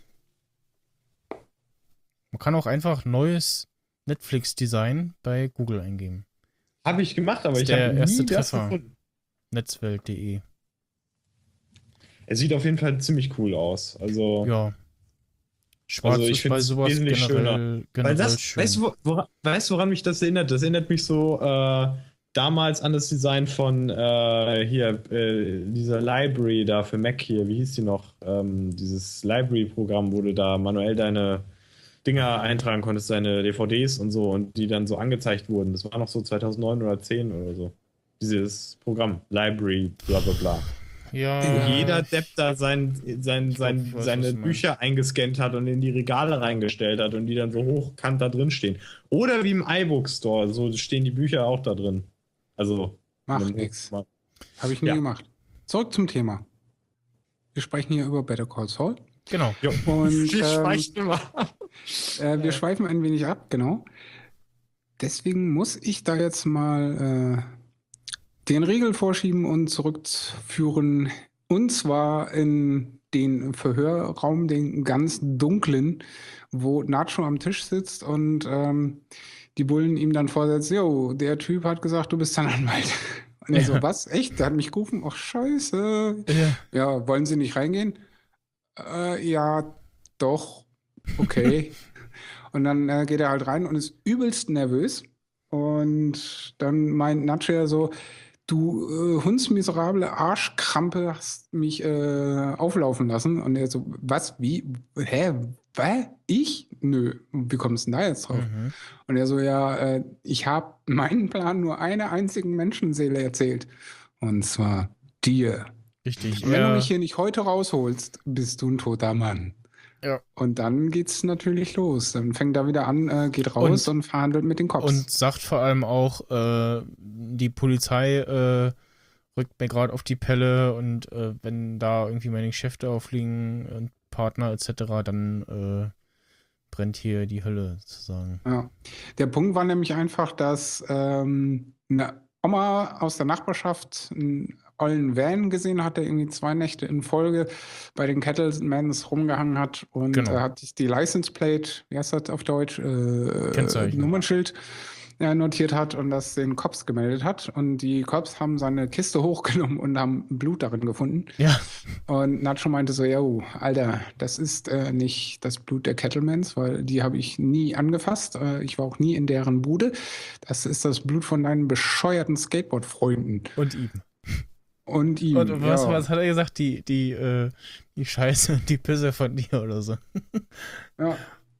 Man kann auch einfach neues Netflix-Design bei Google eingeben. Habe ich gemacht, aber ich Der habe erste nie das Treffer. gefunden. Netzwelt.de. Er sieht auf jeden Fall ziemlich cool aus. Also, Ja. Schwarz ich ist bei find's sowas wesentlich generell weil das, schön. weißt du, woran mich das erinnert? Das erinnert mich so damals an das Design von dieser Library da für Mac hier. Wie hieß die noch? Dieses Library-Programm, wo du da manuell deine Dinger eintragen konntest, deine DVDs und so, und die dann so angezeigt wurden. Das war noch so 2009 oder 10 oder so. Dieses Programm, Library, bla bla bla. Ja. Wo jeder Depp da seine was du Bücher eingescannt hat und in die Regale reingestellt hat und die dann so hochkant da drin stehen. Oder wie im iBook Store, so stehen die Bücher auch da drin. Also. Macht nichts. Habe ich nie gemacht. Zurück zum Thema. Wir sprechen hier über Better Call Saul. Genau. Jo. Und Wir schweifen immer. wir schweifen ein wenig ab, genau. Deswegen muss ich da jetzt mal den Riegel vorschieben und zurückführen. Und zwar in den Verhörraum, den ganz dunklen, wo Nacho am Tisch sitzt und die Bullen ihm dann vorsetzen, jo, der Typ hat gesagt, du bist sein Anwalt. Und er so, was? Echt? Der hat mich gerufen? Ach, scheiße. Ja, wollen Sie nicht reingehen? Ja, doch. Okay. Und dann geht er halt rein und ist übelst nervös. Und dann meint Nacho ja so, du hundsmiserable Arschkrampe hast mich auflaufen lassen. Und er so, was, wie, hä, was, ich? Nö, wie kommst du denn da jetzt drauf? Mhm. Und er so, ja, ich habe meinen Plan nur einer einzigen Menschenseele erzählt. Und zwar dir. Richtig. Und wenn du mich hier nicht heute rausholst, bist du ein toter Mann. Ja. Und dann geht's natürlich los. Dann fängt er wieder an, geht raus und verhandelt mit den Cops. Und sagt vor allem auch, die Polizei rückt mir gerade auf die Pelle und wenn da irgendwie meine Geschäfte aufliegen und Partner etc., dann brennt hier die Hölle sozusagen. Ja. Der Punkt war nämlich einfach, dass eine Oma aus der Nachbarschaft einen ollen Van gesehen hat, der irgendwie 2 Nächte in Folge bei den Kettlemans rumgehangen hat und hat sich die License Plate, wie heißt das auf Deutsch? Kennzeichen. Nummernsschild notiert hat und das den Cops gemeldet hat. Und die Cops haben seine Kiste hochgenommen und haben Blut darin gefunden. Ja. Und Nacho meinte so, yo, Alter, das ist nicht das Blut der Kettlemans, weil die habe ich nie angefasst. Ich war auch nie in deren Bude. Das ist das Blut von deinen bescheuerten Skateboard-Freunden. Und ihm. Und ihm. Und was hat er gesagt? Die Scheiße, die Pisse von dir oder so. Ja.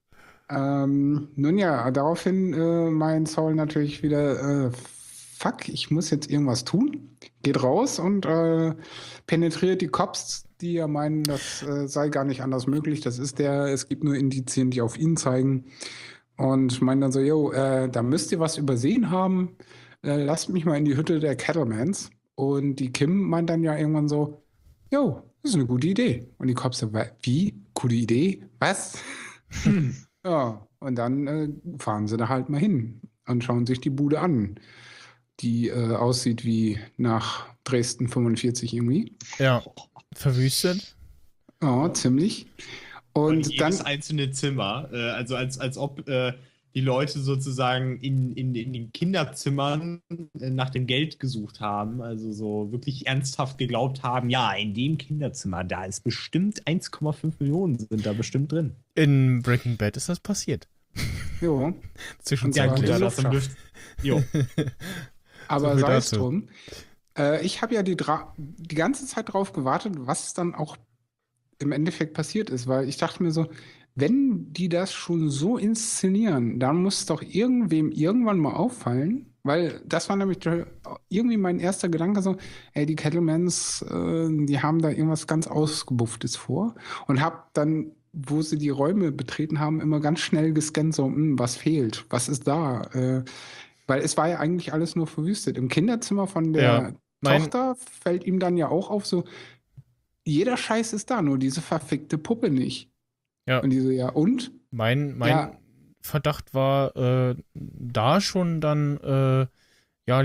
Nun ja, daraufhin meint Saul natürlich wieder, fuck, ich muss jetzt irgendwas tun. Geht raus und penetriert die Cops, die ja meinen, das sei gar nicht anders möglich. Das ist es gibt nur Indizien, die auf ihn zeigen. Und meint dann so, yo, da müsst ihr was übersehen haben. Lasst mich mal in die Hütte der Kettlemans. Und die Kim meint dann ja irgendwann so, yo, das ist eine gute Idee. Und die Cops so, wie? Gute Idee? Was? Ja, und dann fahren sie da halt mal hin und schauen sich die Bude an, die aussieht wie nach Dresden 45 irgendwie. Ja, verwüstet. Ja, ziemlich. Und jedes dann einzelne Zimmer, also als ob die Leute sozusagen in den Kinderzimmern nach dem Geld gesucht haben, also so wirklich ernsthaft geglaubt haben, ja, in dem Kinderzimmer, da ist bestimmt 1,5 Millionen sind da bestimmt drin. In Breaking Bad ist das passiert. Jo. Zwischenzeitlich. Ja, das jo. Aber So viel sei es dazu. drum. Ich habe ja die ganze Zeit drauf gewartet, was dann auch im Endeffekt passiert ist, weil ich dachte mir so, wenn die das schon so inszenieren, dann muss doch irgendwem irgendwann mal auffallen, weil das war nämlich irgendwie mein erster Gedanke so, ey, die Kettlemans, die haben da irgendwas ganz Ausgebufftes vor und hab dann, wo sie die Räume betreten haben, immer ganz schnell gescannt, so, was fehlt, was ist da? Weil es war ja eigentlich alles nur verwüstet. Im Kinderzimmer von der Ja, mein, Tochter fällt ihm dann ja auch auf, so, jeder Scheiß ist da, nur diese verfickte Puppe nicht. ja, Und die so, ja, und? mein Ja, Verdacht war da schon dann, ja,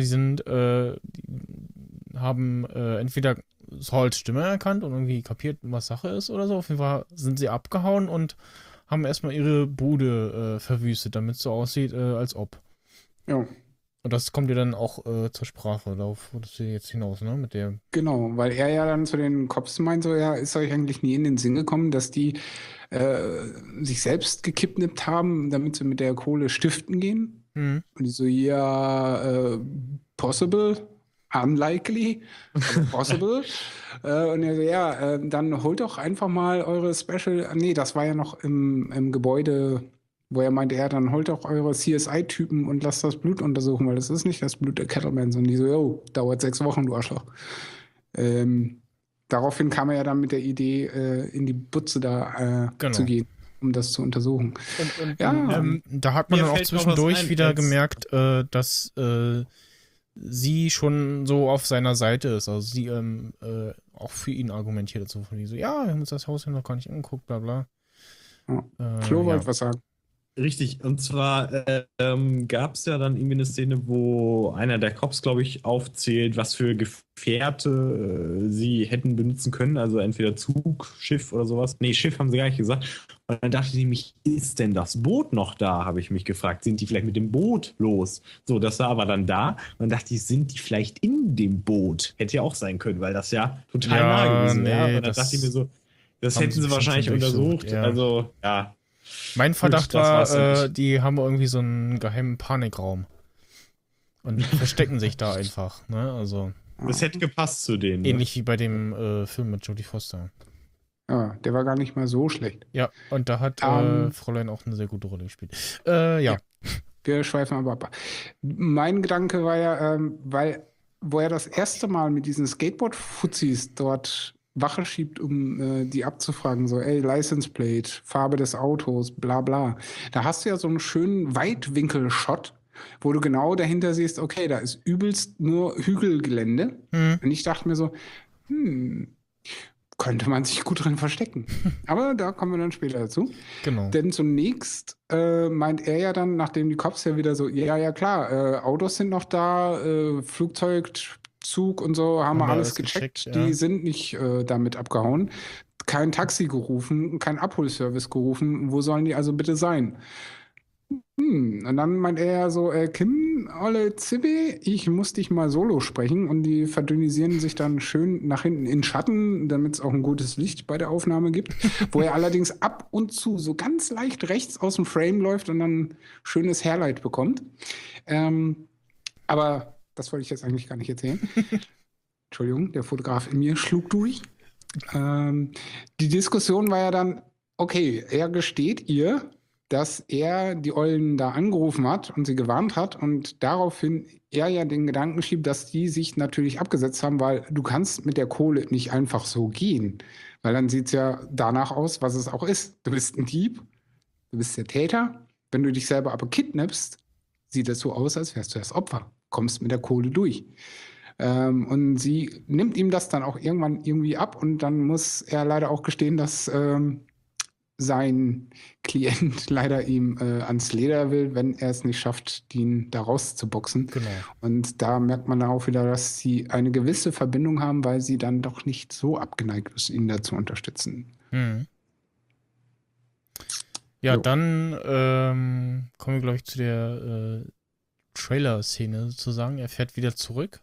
die haben entweder Sauls Stimme erkannt und irgendwie kapiert, was Sache ist oder so. Auf jeden Fall sind sie abgehauen und haben erstmal ihre Bude verwüstet, damit es so aussieht, als ob. ja, Und das kommt ja dann auch zur Sprache. Darauf wolltest du jetzt hinaus, ne? Mit der. genau. Weil er ja dann zu den Cops meint, so, ja, ist euch eigentlich nie in den Sinn gekommen, dass die sich selbst gekidnappt haben, damit sie mit der Kohle stiften gehen? Hm. Und die so, ja, possible, unlikely, aber possible. Und er so, ja, dann holt doch einfach mal eure Special, nee, das war ja noch im Gebäude, wo er meinte, ja, dann holt doch eure CSI-Typen und lasst das Blut untersuchen, weil das ist nicht das Blut der Kettlemans. Und die so, yo, dauert 6 Wochen, du Arschloch. Daraufhin kam er ja dann mit der Idee, in die Butze da Genau. zu gehen, um das zu untersuchen. Und Ja, da hat man mir dann auch fällt noch was zwischendurch ein, wieder jetzt. gemerkt, dass sie schon so auf seiner Seite ist. Also sie auch für ihn argumentiert dazu. Von die so, ja, wir haben uns das Haus noch gar nicht angeguckt, bla bla. Flo wollte Ja. was sagen. Richtig, und zwar gab es ja dann irgendwie eine Szene, wo einer der Cops, glaube ich, aufzählt, was für Gefährte sie hätten benutzen können, also entweder Zug, Schiff oder sowas. Nee, Schiff haben sie gar nicht gesagt. Und dann dachte ich nämlich, ist denn das Boot noch da, habe ich mich gefragt. Sind die vielleicht mit dem Boot los? So, das war aber dann da. Und dann dachte ich, sind die vielleicht in dem Boot? Hätte ja auch sein können, weil das ja total Ja, nah gewesen nee, wäre. Und dann das dachte ich mir so, das haben hätten sie sie bestimmt wahrscheinlich schon durchsucht, untersucht. ja. Also, ja. Mein Verdacht das war's dann war, nicht. die haben irgendwie so einen geheimen Panikraum. Und verstecken sich da einfach, ne? Also Das hätte gepasst zu denen. ähnlich wie bei dem Film mit Jodie Foster. Ja, der war gar nicht mal so schlecht. Ja, und da hat Fräulein auch eine sehr gute Rolle gespielt. Ja. Wir schweifen aber ab. Mein Gedanke war ja, wo er das erste Mal mit diesen Skateboard-Fuzis dort Wache schiebt, um die abzufragen, so, ey, License Plate, Farbe des Autos, bla bla. Da hast du ja so einen schönen Weitwinkel-Shot, wo du genau dahinter siehst, okay, da ist übelst nur Hügelgelände. Und ich dachte mir so, könnte man sich gut drin verstecken. Aber da kommen wir dann später dazu. Genau. Denn zunächst meint er ja dann, nachdem die Cops ja wieder so, ja klar, Autos sind noch da, Flugzeug, Zug und so, haben wir alles gecheckt. ja. Die sind nicht damit abgehauen. Kein Taxi gerufen, kein Abholservice gerufen. Wo sollen die also bitte sein? Und dann meint er ja so, Kim, olle Zibbe, ich muss dich mal solo sprechen. Und die verdünnisieren sich dann schön nach hinten in Schatten, damit es auch ein gutes Licht bei der Aufnahme gibt. Wo er allerdings ab und zu so ganz leicht rechts aus dem Frame läuft und dann schönes Hairlight bekommt. Aber das wollte ich jetzt eigentlich gar nicht erzählen. Entschuldigung, der Fotograf in mir schlug durch. Die Diskussion war ja dann, okay, er gesteht ihr, dass er die Ollen da angerufen hat und sie gewarnt hat und daraufhin er ja den Gedanken schiebt, dass die sich natürlich abgesetzt haben, weil du kannst mit der Kohle nicht einfach so gehen. Weil dann sieht es ja danach aus, was es auch ist. Du bist ein Dieb, du bist der Täter. Wenn du dich selber aber kidnappst, sieht es so aus, als wärst du das Opfer. Kommst mit der Kohle durch. Und sie nimmt ihm das dann auch irgendwann irgendwie ab und dann muss er leider auch gestehen, dass sein Klient leider ihm ans Leder will, wenn er es nicht schafft, ihn da rauszuboxen. Genau. Und da merkt man auch wieder, dass sie eine gewisse Verbindung haben, weil sie dann doch nicht so abgeneigt ist, ihn da zu unterstützen. Ja, Jo. dann kommen wir, glaube ich, zu der Trailer-Szene sozusagen. Er fährt wieder zurück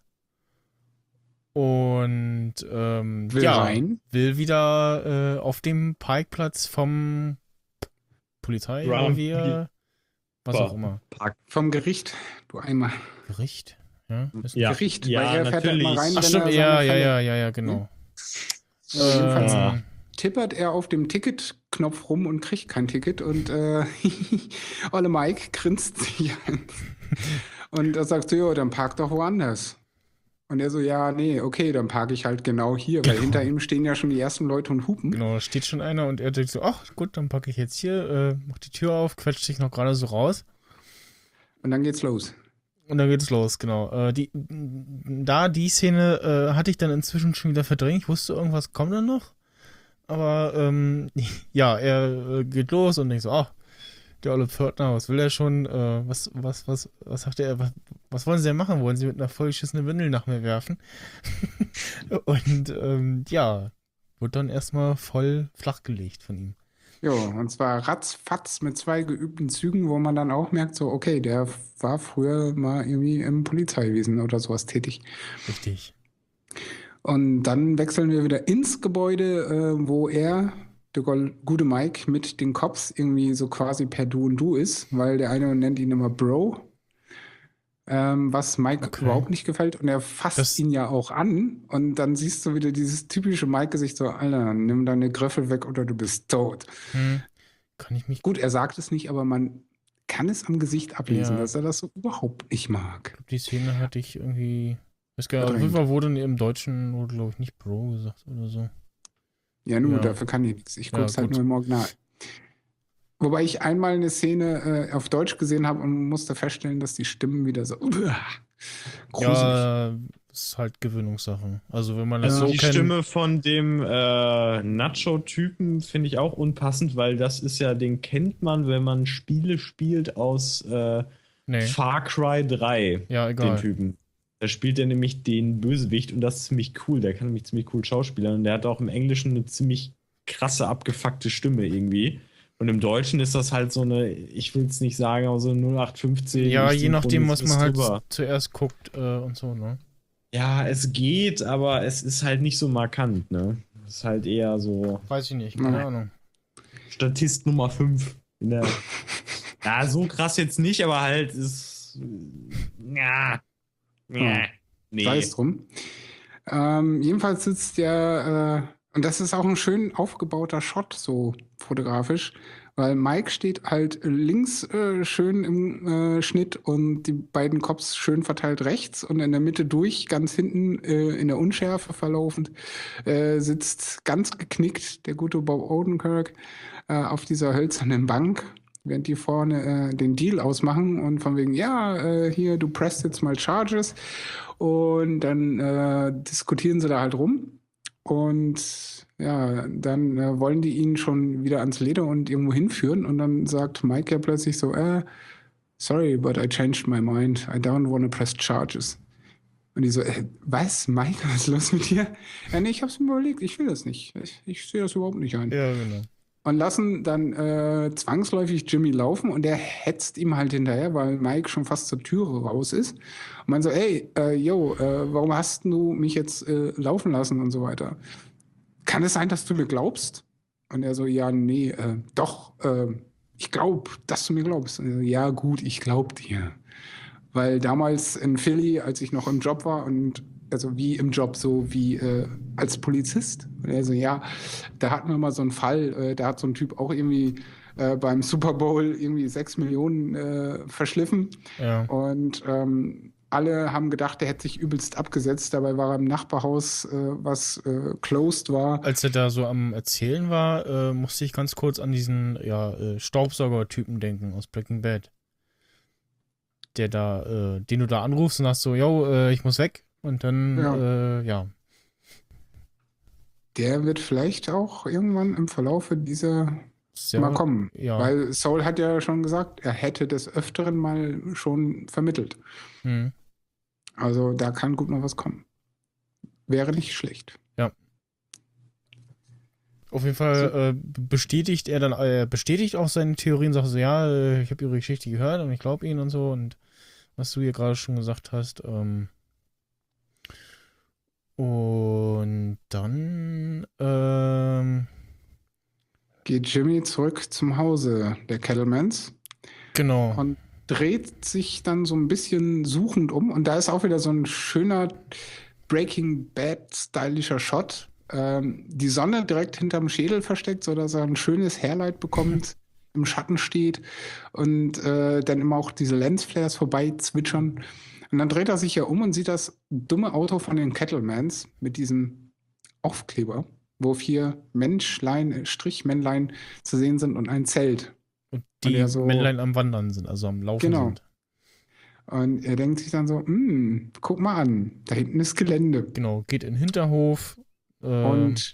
und Will rein. will wieder auf dem Parkplatz vom Polizei irgendwie, was auch immer. Vom Gericht, du einmal. Gericht? Ja, ist Ja. Gericht, Ja, weil er fährt ja immer natürlich. rein, Ach wenn stimmt, er ja, seine Fälle- ja, genau. Jedenfalls tippert er auf dem Ticketknopf rum und kriegt kein Ticket und Olle Mike grinst sich an. Und er sagt so, ja, dann park doch woanders. Und er so, ja, nee, okay, dann parke ich halt genau hier, weil hinter ihm stehen ja schon die ersten Leute und hupen. Genau, da steht schon einer und er denkt so, ach gut, dann packe ich jetzt hier, mach die Tür auf, quetscht sich noch gerade so raus. Und dann geht's los. Und dann geht's los, genau. Die Szene hatte ich dann inzwischen schon wieder verdrängt. Ich wusste, irgendwas kommt dann noch. Aber ja, er geht los und denkt so, der olle Pförtner, was will er schon? Was sagt er? Was wollen sie denn machen? Wollen sie mit einer vollgeschissenen Windel nach mir werfen? Und ja, wird dann erstmal voll flachgelegt von ihm. Ja, und zwar ratzfatz mit 2 geübten Zügen, wo man dann auch merkt, so, okay, der war früher mal irgendwie im Polizeiwesen oder sowas tätig. Richtig. Und dann wechseln wir wieder ins Gebäude, wo der gute Mike mit den Cops irgendwie so quasi per Du und Du ist, weil der eine nennt ihn immer Bro, was Mike überhaupt nicht gefällt. Und er fasst ihn ja auch an. Und dann siehst du wieder dieses typische Mike-Gesicht so, Alter, nimm deine Griffel weg oder du bist tot. Kann ich mich... Gut, er sagt es nicht, aber man kann es am Gesicht ablesen, dass er das so überhaupt nicht mag. Die Szene hatte ich irgendwie... Auf jeden Fall wurde im Deutschen, glaube ich, nicht Bro gesagt oder so. Ja, dafür kann ich nichts. Ich gucke es halt nur im Original. Wobei ich einmal eine Szene auf Deutsch gesehen habe und musste feststellen, dass die Stimmen wieder so gruselig. Ja, ist halt Gewöhnungssache. Also wenn man das so die Stimme von dem Nacho-Typen finde ich auch unpassend, weil das ist ja, den kennt man, wenn man Spiele spielt aus Far Cry 3. Ja, egal. Den Typen. Da spielt er nämlich den Bösewicht und das ist ziemlich cool. Der kann nämlich ziemlich cool schauspielern und der hat auch im Englischen eine ziemlich krasse, abgefuckte Stimme irgendwie. Und im Deutschen ist das halt so eine, ich will es nicht sagen, aber so eine 0815. Ja, je nachdem, was man halt zuerst guckt und so, ne? Ja, es geht, aber es ist halt nicht so markant, ne? Es ist halt eher so... Weiß ich nicht, keine Ahnung. Statist Nummer 5. Ja, so krass jetzt nicht, aber halt ist... Ja... Nee. Sei es drum. Jedenfalls sitzt der, und das ist auch ein schön aufgebauter Shot, so fotografisch, weil Mike steht halt links schön im Schnitt und die beiden Cops schön verteilt rechts und in der Mitte durch, ganz hinten in der Unschärfe verlaufend, sitzt ganz geknickt der gute Bob Odenkirk auf dieser hölzernen Bank, während die vorne den Deal ausmachen und von wegen, hier, du presst jetzt mal Charges und dann diskutieren sie da halt rum und ja, dann wollen die ihn schon wieder ans Leder und irgendwo hinführen und dann sagt Mike ja plötzlich so, sorry, but I changed my mind. I don't want to press charges. Und die so, was, Mike, was ist los mit dir? Ja, nee, ich hab's mir überlegt, ich will das nicht. Ich sehe das überhaupt nicht ein. Ja, genau. Und lassen dann zwangsläufig Jimmy laufen und der hetzt ihm halt hinterher, weil Mike schon fast zur Türe raus ist. Und man so, warum hast du mich jetzt laufen lassen und so weiter? Kann es sein, dass du mir glaubst? Und er so, ja, nee, doch, ich glaube, dass du mir glaubst. Und er so, ja, gut, ich glaube dir. Weil damals in Philly, als ich noch im Job war und also wie im Job, so wie als Polizist. Und er so, ja, da hatten wir mal so einen Fall, da hat so ein Typ auch irgendwie beim Super Bowl irgendwie 6 Millionen verschliffen. Ja. Und alle haben gedacht, der hätte sich übelst abgesetzt. Dabei war er im Nachbarhaus, was closed war. Als er da so am Erzählen war, musste ich ganz kurz an diesen Staubsauger-Typen denken aus Breaking Bad. Der da, den du da anrufst und sagst so, ich muss weg. Und dann, Der wird vielleicht auch irgendwann im Verlaufe dieser mal kommen. Ja. Weil Saul hat ja schon gesagt, er hätte des Öfteren mal schon vermittelt. Also da kann gut noch was kommen. Wäre nicht schlecht. Ja. Auf jeden Fall bestätigt er dann, bestätigt auch seine Theorien, sagt so, ja, ich habe ihre Geschichte gehört und ich glaube ihnen und so und was du hier gerade schon gesagt hast. Und dann geht Jimmy zurück zum Hause der Kettlemans. Genau. Und dreht sich dann so ein bisschen suchend um. Und da ist auch wieder so ein schöner Breaking Bad-stylischer Shot. Die Sonne direkt hinterm Schädel versteckt, sodass er ein schönes Hairlight bekommt, im Schatten steht und dann immer auch diese Lensflares vorbei zwitschern. Und dann dreht er sich ja um und sieht das dumme Auto von den Kettlemans mit diesem Aufkleber, wo 4 Strichmännlein zu sehen sind und ein Zelt. Und die Männlein am Wandern sind, also am Laufen sind. Und er denkt sich dann so, guck mal an, da hinten ist Gelände. Genau, geht in den Hinterhof. Und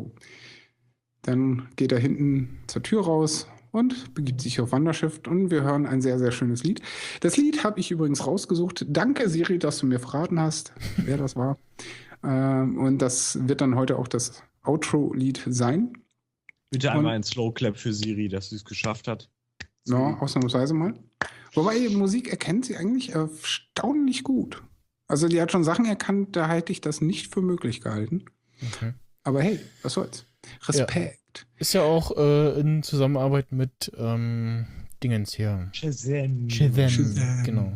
dann geht er hinten zur Tür raus und begibt sich auf Wanderschiff und wir hören ein sehr, sehr schönes Lied. Das Lied habe ich übrigens rausgesucht. Danke, Siri, dass du mir verraten hast, wer das war. Und das wird dann heute auch das Outro-Lied sein. Bitte einmal ein Slow Clap für Siri, dass sie es geschafft hat. Ja, ausnahmsweise mal. Wobei, Musik erkennt sie eigentlich erstaunlich gut. Also die hat schon Sachen erkannt, da hätte ich das nicht für möglich gehalten. Okay. Aber hey, was soll's. Respekt. Ja. Ist ja auch in Zusammenarbeit mit Dingens hier. Shazam. Genau.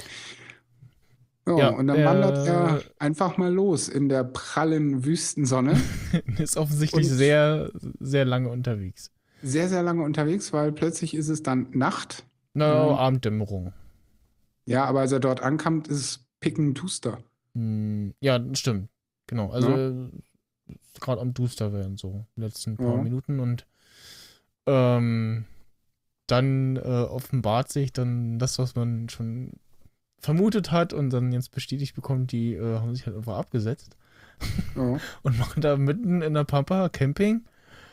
Ja, und dann wandert er einfach mal los in der prallen Wüstensonne. Ist offensichtlich sehr, sehr lange unterwegs. Sehr, sehr lange unterwegs, weil plötzlich ist es dann Nacht. Abenddämmerung. Ja, aber als er dort ankommt, ist es pickenduster. Ja, stimmt. Genau. Also gerade am Duster werden so die letzten paar Minuten und dann offenbart sich dann das, was man schon vermutet hat und dann jetzt bestätigt bekommt, die haben sich halt einfach abgesetzt und machen da mitten in der Pampa Camping.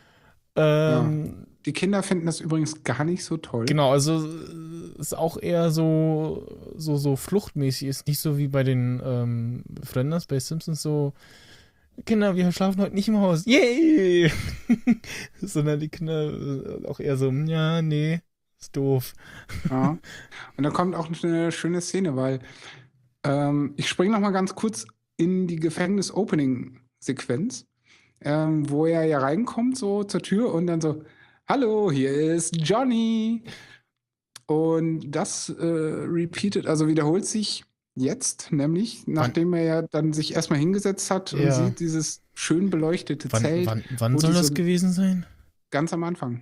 Die Kinder finden das übrigens gar nicht so toll. Genau, also ist auch eher so fluchtmäßig, ist nicht so wie bei den Flanders bei Simpsons so, Kinder, wir schlafen heute nicht im Haus, yay! Sondern die Kinder auch eher so, ja, nee, ist doof. Ja. Und da kommt auch eine schöne Szene, weil ich springe noch mal ganz kurz in die Gefängnis-Opening-Sequenz, wo er ja reinkommt so zur Tür und dann so, hallo, hier ist Johnny. Und das wiederholt sich jetzt, nämlich nachdem er ja dann sich erstmal hingesetzt hat und sieht dieses schön beleuchtete Zelt. Wann soll das gewesen sein? Ganz am Anfang.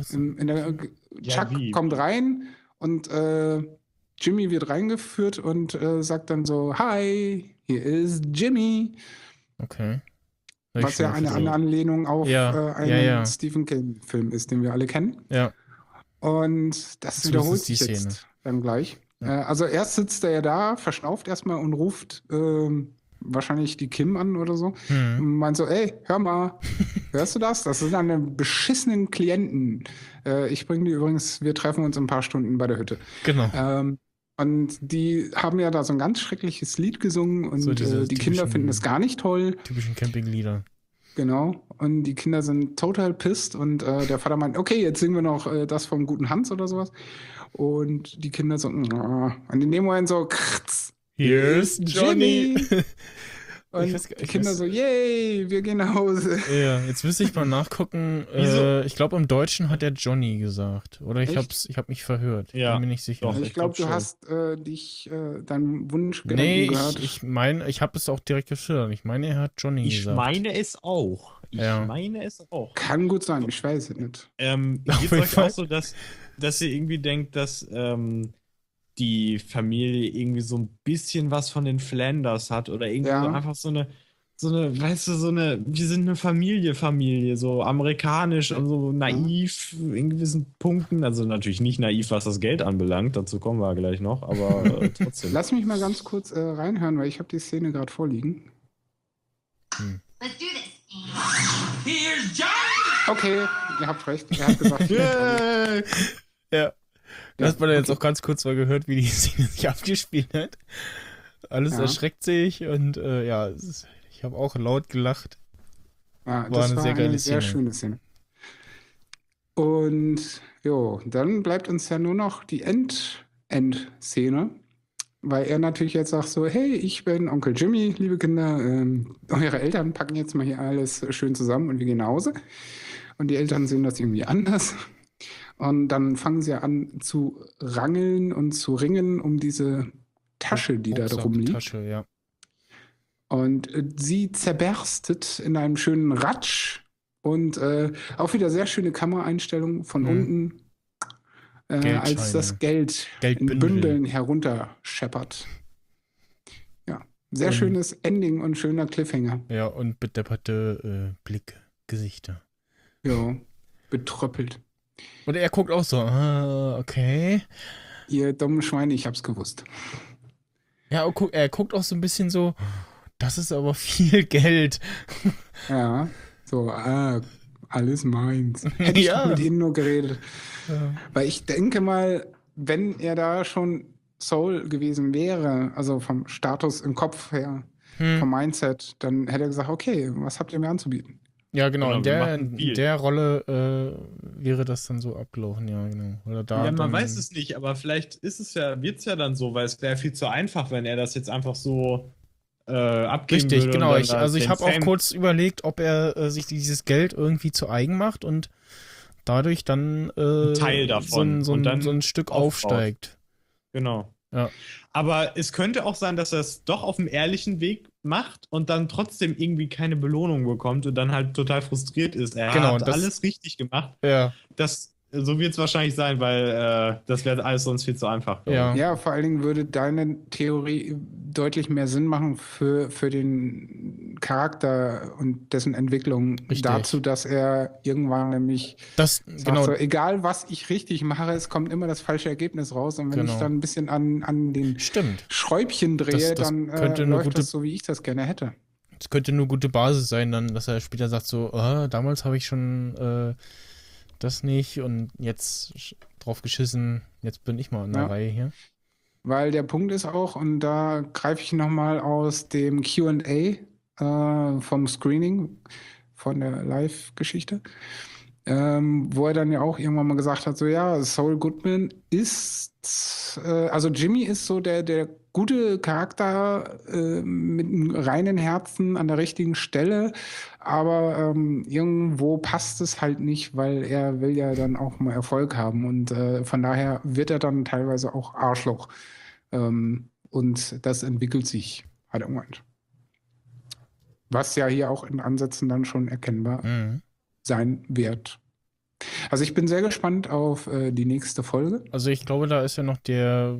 Chuck kommt rein und Jimmy wird reingeführt und sagt dann so, hi, hier ist Jimmy. Okay. Was ja eine Anlehnung auf einen Stephen King-Film ist, den wir alle kennen. Ja. Und das wiederholt sich jetzt dann gleich. Ja. Also erst sitzt er ja da, verschnauft erstmal und ruft wahrscheinlich die Kim an oder so. Und meint so, ey, hör mal, hörst du das? Das sind eine beschissenen Klienten. Ich bringe die übrigens, wir treffen uns in ein paar Stunden bei der Hütte. Genau. Und die haben ja da so ein ganz schreckliches Lied gesungen und so die Kinder finden es gar nicht toll. Typischen Campinglieder. Genau. Und die Kinder sind total pissed und der Vater meint, okay, jetzt singen wir noch das vom guten Hans oder sowas. Und die Kinder so, und in dem Moment so, here's Johnny. Und die Kinder so, yay, wir gehen nach Hause. Ja, jetzt müsste ich mal nachgucken. Ich glaube, im Deutschen hat er Johnny gesagt. Oder ich hab mich verhört. Ja. Bin mir nicht sicher. Ich glaube, du hast deinen Wunsch gehört. Ich meine, ich habe es auch direkt geschildert. Ich meine, er hat Johnny gesagt. Ich meine es auch. Kann gut sein, ich weiß es nicht. Geht es euch auch so, dass ihr irgendwie denkt, dass die Familie irgendwie so ein bisschen was von den Flanders hat oder irgendwie so einfach so eine, weißt du, wir sind eine Familie, so amerikanisch und so naiv in gewissen Punkten. Also natürlich nicht naiv, was das Geld anbelangt, dazu kommen wir gleich noch, aber trotzdem. Lass mich mal ganz kurz reinhören, weil ich habe die Szene gerade vorliegen. Let's do this. Here's Johnny! Okay, ihr habt recht. Er hat gesagt, ja. Das hat man jetzt auch ganz kurz mal gehört, wie die Szene sich abgespielt hat. Alles erschreckt sich und ich habe auch laut gelacht. Ja, das war eine sehr schöne Szene. Und dann bleibt uns ja nur noch die Endszene, weil er natürlich jetzt sagt so, hey, ich bin Onkel Jimmy, liebe Kinder, eure Eltern packen jetzt mal hier alles schön zusammen und wir gehen nach Hause. Und die Eltern sehen das irgendwie anders. Und dann fangen sie an zu rangeln und zu ringen um diese Tasche, die da drum liegt. Tasche, ja. Und sie zerberstet in einem schönen Ratsch und auch wieder sehr schöne Kameraeinstellungen von unten, als das Geld in Bündeln herunterscheppert. Ja, sehr schönes Ending und schöner Cliffhanger. Ja, und bedepperte Gesichter. Ja, betröppelt. Und er guckt auch so, okay. ihr dummen Schweine, ich hab's gewusst. Ja, er guckt auch so ein bisschen so, das ist aber viel Geld. Ja, so, alles meins. Hätte ich Ja. doch mit ihnen nur geredet. Ja. Weil ich denke mal, wenn er da schon Soul gewesen wäre, also vom Status im Kopf her, vom Mindset, dann hätte er gesagt, okay, was habt ihr mir anzubieten? Ja, genau, Genau, wir machen in viel. der Rolle wäre das dann so abgelaufen, ja, genau. Oder da Ja, man dann, weiß es nicht, aber vielleicht wird es ja dann so, weil es wäre viel zu einfach, wenn er das jetzt einfach so abgeben Richtig, würde. genau. Und Ich dann habe auch Fame- kurz überlegt, ob er sich dieses Geld irgendwie zu eigen macht und dadurch dann Teil davon so und dann ein Stück aufbaut. aufsteigt. Genau. Ja. Aber es könnte auch sein, dass er es doch auf dem ehrlichen Weg macht und dann trotzdem irgendwie keine Belohnung bekommt und dann halt total frustriert ist. Er Genau, hat das- alles richtig gemacht. Ja, So wird es wahrscheinlich sein, weil das wäre alles sonst viel zu einfach. glaub ja. Ja, vor allen Dingen würde deine Theorie deutlich mehr Sinn machen für den Charakter und dessen Entwicklung Richtig. dazu, dass er irgendwann nämlich Das, sagt, genau, so, egal was ich richtig mache, es kommt immer das falsche Ergebnis raus. Und wenn Genau. ich dann ein bisschen an den stimmt. Schräubchen drehe, Das dann könnte eine läuft gute- das so, wie ich das gerne hätte. Es könnte eine gute Basis sein, dann, dass er später sagt so, damals habe ich schon das nicht und jetzt drauf geschissen, jetzt bin ich mal in der Ja. Reihe hier. Weil der Punkt ist auch, und da greife ich nochmal aus dem Q&A vom Screening von der Live-Geschichte, wo er dann ja auch irgendwann mal gesagt hat, so ja, Saul Goodman ist, also Jimmy ist so der gute Charakter mit einem reinen Herzen an der richtigen Stelle, aber irgendwo passt es halt nicht, weil er will ja dann auch mal Erfolg haben und von daher wird er dann teilweise auch Arschloch. Und das entwickelt sich, hat er gemeint. Was ja hier auch in Ansätzen dann schon erkennbar Mhm. sein wird. Also ich bin sehr gespannt auf die nächste Folge. Also ich glaube, da ist ja noch der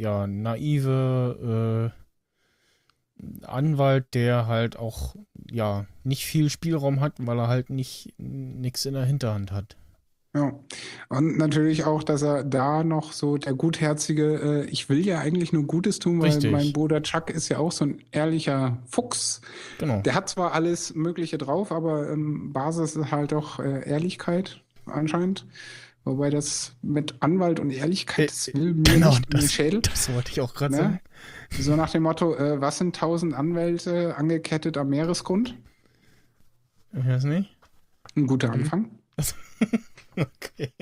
naive Anwalt, der halt auch nicht viel Spielraum hat, weil er halt nichts in der Hinterhand hat. Ja. Und natürlich auch, dass er da noch so der gutherzige, ich will ja eigentlich nur Gutes tun, weil Richtig. mein Bruder Chuck ist ja auch so ein ehrlicher Fuchs. Genau. Der hat zwar alles Mögliche drauf, aber Basis ist halt doch Ehrlichkeit anscheinend. Wobei das mit Anwalt und Ehrlichkeit, das will mir Genau, nicht in den Schädel. das wollte ich auch gerade Ne? sagen. So nach dem Motto, was sind 1000 Anwälte angekettet am Meeresgrund? Ich weiß nicht. Ein guter Anfang. Okay.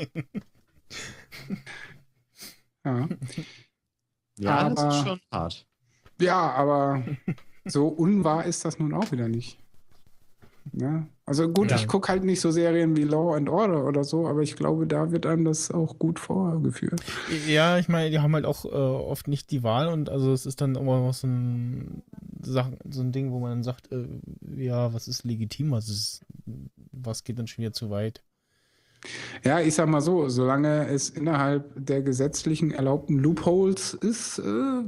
Ja. Ja, das Aber- ist schon hart. Ja, aber so unwahr ist das nun auch wieder nicht. Ja. Also gut, Ja. ich gucke halt nicht so Serien wie Law and Order oder so, aber ich glaube, da wird einem das auch gut vorgeführt. Ja, ich meine, die haben halt auch oft nicht die Wahl und also es ist dann immer noch so ein Ding, wo man dann sagt, was ist legitim, was geht dann schon wieder zu weit. Ja, ich sag mal so, solange es innerhalb der gesetzlichen erlaubten Loopholes ist,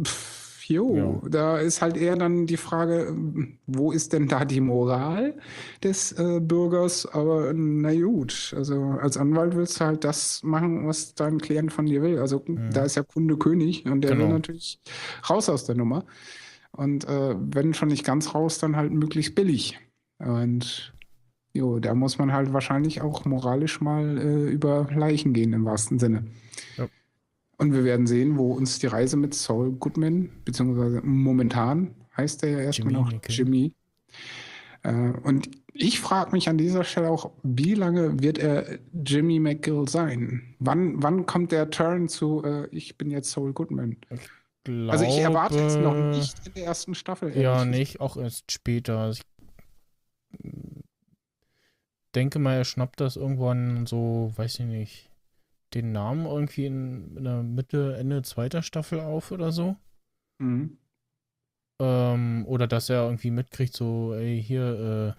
da ist halt eher dann die Frage, wo ist denn da die Moral des Bürgers? Aber na gut, also als Anwalt willst du halt das machen, was dein Klient von dir will. Also da ist ja Kunde König und der will Genau. natürlich raus aus der Nummer. Und wenn schon nicht ganz raus, dann halt möglichst billig. Und da muss man halt wahrscheinlich auch moralisch mal über Leichen gehen im wahrsten Sinne. Ja. Und wir werden sehen, wo uns die Reise mit Saul Goodman, beziehungsweise momentan heißt er ja erstmal Jimmy noch McGill. Jimmy. Und ich frage mich an dieser Stelle auch, wie lange wird er Jimmy McGill sein? Wann kommt der Turn zu, ich bin jetzt Saul Goodman? Also ich erwarte es noch nicht in der ersten Staffel. Ja, ehrlich gesagt. nicht, auch erst später. Also ich denke mal, er schnappt das irgendwann so, weiß ich nicht, den Namen irgendwie in der Mitte, Ende zweiter Staffel auf oder so. Mhm. Oder dass er irgendwie mitkriegt, so, ey, hier,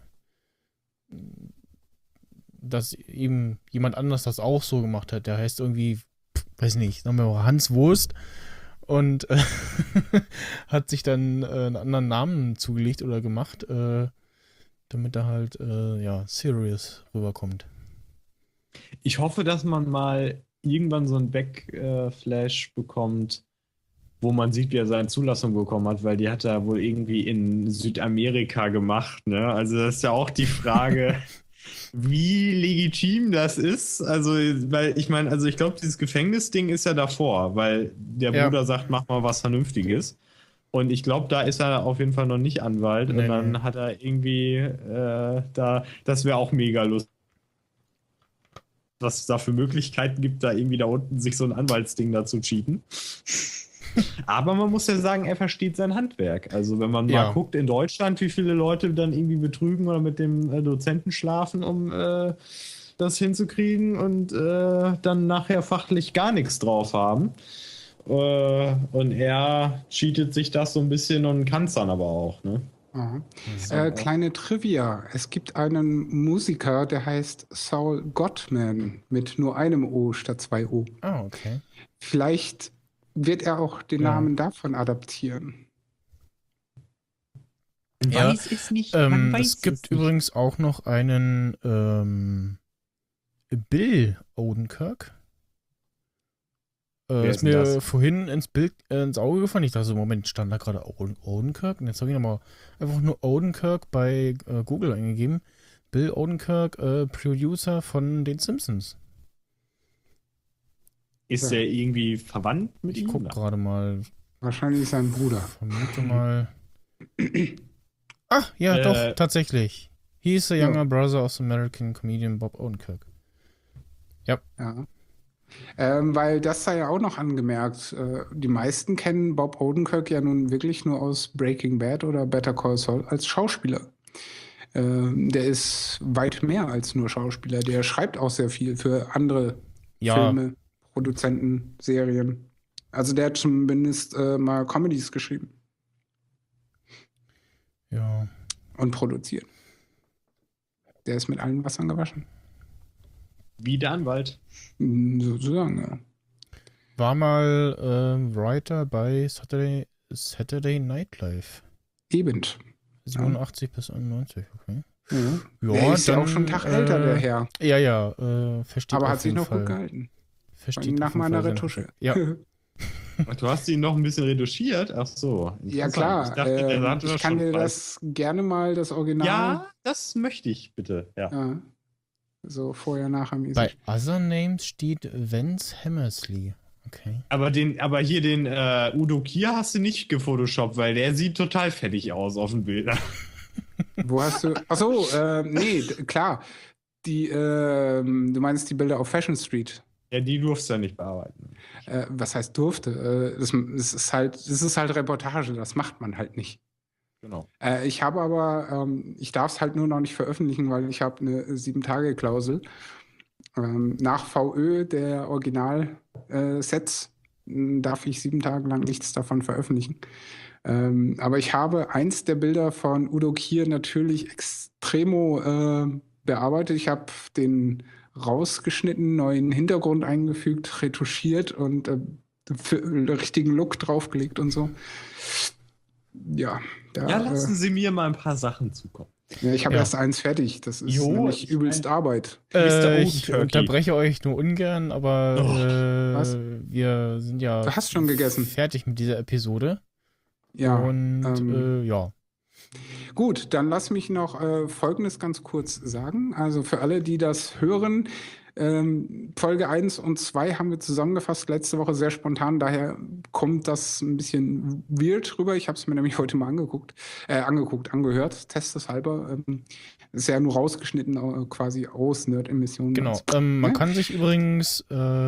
dass eben jemand anders das auch so gemacht hat. Der heißt irgendwie, weiß nicht, sagen wir mal Hans Wurst und hat sich dann einen anderen Namen zugelegt oder gemacht, damit er halt, serious rüberkommt. Ich hoffe, dass man mal irgendwann so ein Backflash bekommt, wo man sieht, wie er seine Zulassung bekommen hat, weil die hat er wohl irgendwie in Südamerika gemacht, ne? Also das ist ja auch die Frage, wie legitim das ist. Also, weil ich meine, also ich glaube, dieses Gefängnisding ist ja davor, weil der Bruder sagt, mach mal was Vernünftiges. Und ich glaube, da ist er auf jeden Fall noch nicht Anwalt. Nee, und dann hat er irgendwie das wäre auch mega lustig, was es da für Möglichkeiten gibt, da irgendwie da unten sich so ein Anwaltsding da zu cheaten. Aber man muss ja sagen, er versteht sein Handwerk. Also wenn man mal guckt in Deutschland, wie viele Leute dann irgendwie betrügen oder mit dem Dozenten schlafen, um das hinzukriegen und dann nachher fachlich gar nichts drauf haben. Und er cheatet sich das so ein bisschen und kann es dann aber auch, ne? Kleine Trivia. Es gibt einen Musiker, der heißt Saul Gottman mit nur einem O statt 2 O. Ah, okay. Vielleicht wird er auch den Namen davon adaptieren. Ja, Weiß es nicht. Man weiß es gibt es übrigens auch noch einen Bill Odenkirk. Wer Ist ist denn mir das? vorhin ins Auge gefallen. Ich dachte so, Moment, stand da gerade Odenkirk? Und jetzt habe ich nochmal einfach nur Odenkirk bei Google eingegeben. Bill Odenkirk, Producer von den Simpsons. Ist der irgendwie verwandt mit Ich ihm? gucke gerade mal. Wahrscheinlich sein Bruder. Vermute mal. Ach, ja, doch, tatsächlich. He is the younger brother of the American comedian Bob Odenkirk. Ja. Weil das sei ja auch noch angemerkt. Die meisten kennen Bob Odenkirk ja nun wirklich nur aus Breaking Bad oder Better Call Saul als Schauspieler. Der ist weit mehr als nur Schauspieler. Der schreibt auch sehr viel für andere Filme, Produzenten, Serien. Also der hat zumindest mal Comedies geschrieben. Ja. Und produziert. Der ist mit allen Wassern gewaschen. Wie der Anwalt. Sozusagen, ja. War mal Writer bei Saturday Night Live. Eben. 87 bis 91, okay. Ja. Ja, Der ist ja auch schon einen Tag älter, der Herr. Ja, versteht Aber auf hat sich jeden noch Fall. gut gehalten. Versteht Nach auf jeden meiner Fall seinen Retusche. Handwerk. Ja. Ach, du hast ihn noch ein bisschen retuschiert? Ach so. Ja, Interessant. klar. Ich dachte, der hatte Ich das kann schon dir frei. das gerne mal, das Original. Ja, das möchte ich bitte. Ja. Ja. So vorher, nachher mäßig. Bei Other Names steht Vance Hammersley. Okay. Aber hier den Udo Kier hast du nicht gefotoshoppt, weil der sieht total fertig aus auf dem Bild. Wo hast du. Achso, nee, klar. Du meinst die Bilder auf Fashion Street. Ja, die durfst du ja nicht bearbeiten. Was heißt durfte? Das ist halt Reportage, das macht man halt nicht. Genau. Ich habe aber, ich darf es halt nur noch nicht veröffentlichen, weil ich habe eine 7-Tage-Klausel. Nach VÖ der Original-Sets darf ich 7 Tage lang nichts davon veröffentlichen. Aber ich habe eins der Bilder von Udo Kier natürlich extremo bearbeitet. Ich habe den rausgeschnitten, neuen Hintergrund eingefügt, retuschiert und einen richtigen Look draufgelegt und so. Ja. Ja, lassen Sie mir mal ein paar Sachen zukommen. Ja, ich habe erst eins fertig. Das ist nämlich übelst Arbeit. Ich unterbreche euch nur ungern, aber Was? wir sind ja Du hast schon gegessen. fertig mit dieser Episode. Ja. Und ja. Gut, dann lass mich noch Folgendes ganz kurz sagen. Also für alle, die das hören, Folge 1 und 2 haben wir zusammengefasst letzte Woche sehr spontan. Daher kommt das ein bisschen weird rüber. Ich habe es mir nämlich heute mal angehört, testeshalber. Ist ja nur rausgeschnitten quasi aus Nerd-Emissionen. Genau. Man kann sich übrigens,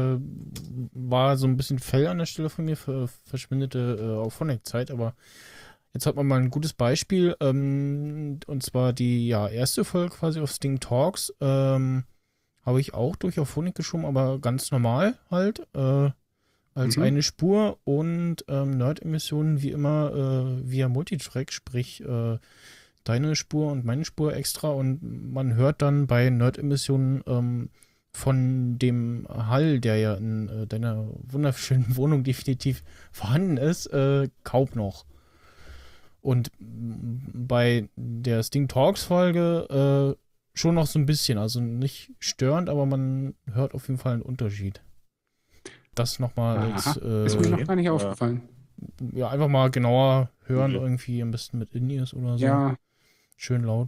war so ein bisschen Fell an der Stelle von mir für verschwindete Auphonic-Zeit, aber jetzt hat man mal ein gutes Beispiel, und zwar die erste Folge quasi auf Sting Talks, habe ich auch durch Auphonic geschoben, aber ganz normal halt, als eine Spur und Nerd-Emissionen wie immer via Multitrack, sprich deine Spur und meine Spur extra und man hört dann bei Nerd-Emissionen von dem Hall, der ja in deiner wunderschönen Wohnung definitiv vorhanden ist, kaum noch. Und bei der Sting Talks Folge schon noch so ein bisschen, also nicht störend, aber man hört auf jeden Fall einen Unterschied. das nochmal als ist mir noch gar nicht aufgefallen. Ja, einfach mal genauer hören, irgendwie am besten mit In-Ears oder so. Ja, Schön laut.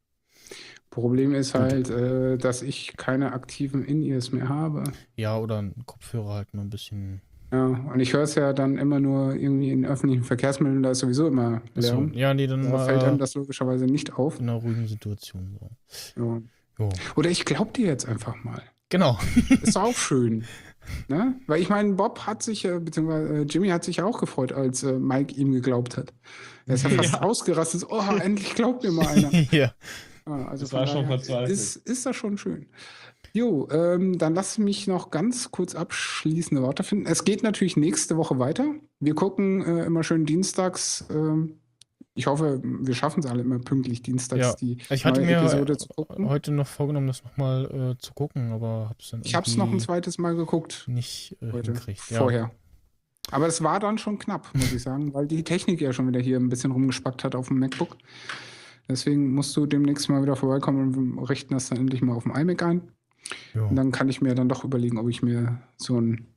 Problem ist halt, dass ich keine aktiven In-Ears mehr habe. Ja, oder ein Kopfhörer halt mal ein bisschen. Ja, und ich höre es ja dann immer nur irgendwie in öffentlichen Verkehrsmitteln, da ist sowieso immer Achso, Lärm. ja, nee, dann Da mal fällt einem das logischerweise nicht auf. in einer ruhigen Situation. So. Ja. Jo. Oder ich glaub dir jetzt einfach mal. Genau. Ist auch schön. Ne? Weil ich meine, Bob hat sich, beziehungsweise Jimmy hat sich ja auch gefreut, als Mike ihm geglaubt hat. Er ist ja fast ausgerastet. Oh, endlich glaubt mir mal einer. Ja. Also Das war schon verzweifelt. Ist das schon schön. Jo, dann lass mich noch ganz kurz abschließende Worte finden. Es geht natürlich nächste Woche weiter. Wir gucken immer schön dienstags. Ich hoffe, wir schaffen es alle immer pünktlich dienstags, Ja. die Ich hatte neue mir Episode zu gucken. heute noch vorgenommen, das nochmal zu gucken, aber hab's dann Ich habe es noch ein irgendwie zweites Mal geguckt nicht heute, hingekriegt. Ja. vorher. Aber es war dann schon knapp, muss ich sagen, weil die Technik ja schon wieder hier ein bisschen rumgespackt hat auf dem MacBook. Deswegen musst du demnächst mal wieder vorbeikommen und wir richten das dann endlich mal auf dem iMac ein. Ja. Und dann kann ich mir dann doch überlegen, ob ich mir so einen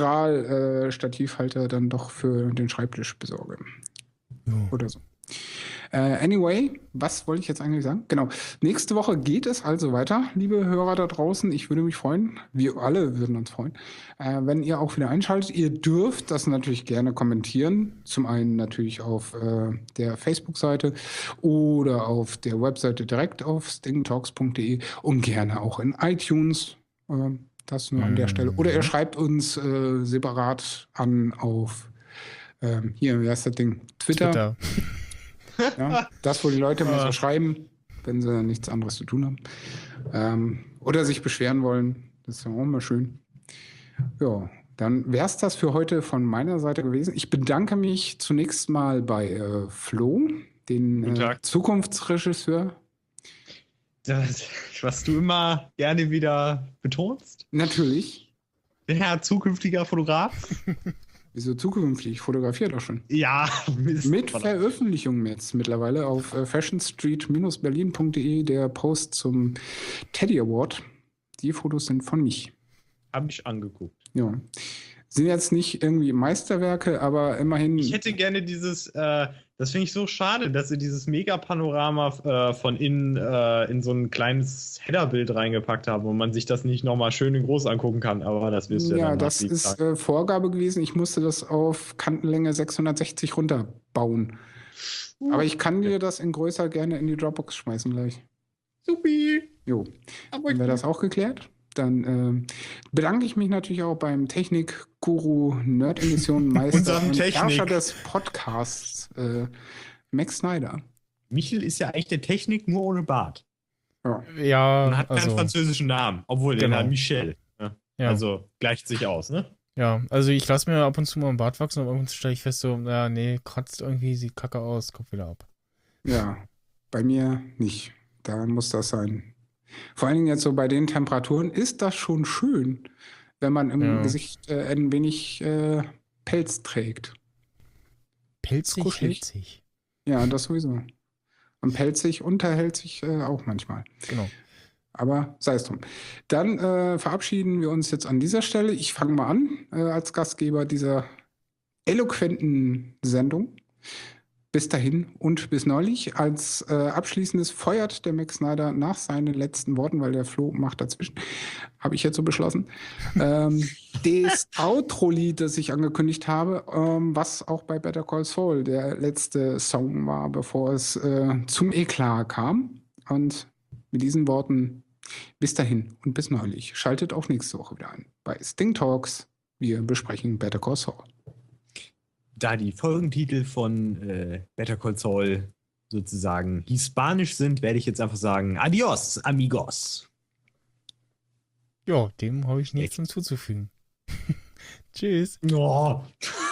Integral-Stativhalter dann doch für den Schreibtisch besorge. Ja. Oder so. Anyway, was wollte ich jetzt eigentlich sagen? Genau. Nächste Woche geht es also weiter, liebe Hörer da draußen. Ich würde mich freuen, wir alle würden uns freuen, wenn ihr auch wieder einschaltet. Ihr dürft das natürlich gerne kommentieren. Zum einen natürlich auf der Facebook-Seite oder auf der Webseite direkt auf stingtalks.de und gerne auch in iTunes. Das nur an der Stelle. Oder ihr schreibt uns separat an auf hier, wie heißt das Ding? Twitter. Ja, das, wo die Leute mal so schreiben, wenn sie nichts anderes zu tun haben. Oder sich beschweren wollen. Das ist ja auch immer schön. Ja, dann wäre es das für heute von meiner Seite gewesen. Ich bedanke mich zunächst mal bei Flo, den Zukunftsregisseur. Das, was du immer gerne wieder betonst. Natürlich. Der Herr zukünftiger Fotograf. Wieso zukünftig? Ich fotografiere doch schon. Ja, Mit Veröffentlichung jetzt mittlerweile auf fashionstreet-berlin.de der Post zum Teddy Award. Die Fotos sind von mich. Habe ich angeguckt. Ja. Sind jetzt nicht irgendwie Meisterwerke, aber immerhin. Ich hätte gerne dieses, das finde ich so schade, dass sie dieses Mega-Panorama von innen in so ein kleines Headerbild reingepackt haben, wo man sich das nicht nochmal schön in groß angucken kann, aber das wirst du ja dann das ist Vorgabe gewesen. Ich musste das auf Kantenlänge 660 runterbauen. Aber ich kann dir das in größer gerne in die Dropbox schmeißen gleich. Supi! Jo. Dann wäre das auch geklärt. Dann bedanke ich mich natürlich auch beim Technik-Guru, Nerd-Edition-Meister und Herrscher des Podcasts, Max Snyder. Michel ist ja eigentlich der Technik nur ohne Bart. Ja, Und hat keinen französischen Namen, obwohl der hat Michel. Ja. Ja. Also gleicht sich aus, ne? Ja, also ich lasse mir ab und zu mal einen Bart wachsen, aber ab und zu stelle ich fest, so, ja, nee, kratzt irgendwie, sieht kacke aus, kommt wieder ab. Ja, bei mir nicht. Da muss das sein. Vor allen Dingen jetzt so bei den Temperaturen ist das schon schön, wenn man im Gesicht ein wenig Pelz trägt. Pelzig? Ja, das sowieso. Und pelzig unterhält sich auch manchmal. Genau. Aber sei es drum. Dann verabschieden wir uns jetzt an dieser Stelle. Ich fange mal an als Gastgeber dieser eloquenten Sendung. Bis dahin und bis neulich. Als abschließendes feuert der Max Snyder nach seinen letzten Worten, weil der Flo macht dazwischen. Habe ich jetzt so beschlossen. Das Outro-Lied, das ich angekündigt habe, was auch bei Better Call Saul der letzte Song war, bevor es zum Eklat kam. Und mit diesen Worten bis dahin und bis neulich. Schaltet auch nächste Woche wieder ein bei Sting Talks. Wir besprechen Better Call Saul. Da die Folgentitel von Better Call Saul sozusagen hispanisch sind, werde ich jetzt einfach sagen, adios, amigos. Ja, dem habe ich nichts hinzuzufügen. Tschüss. Oh.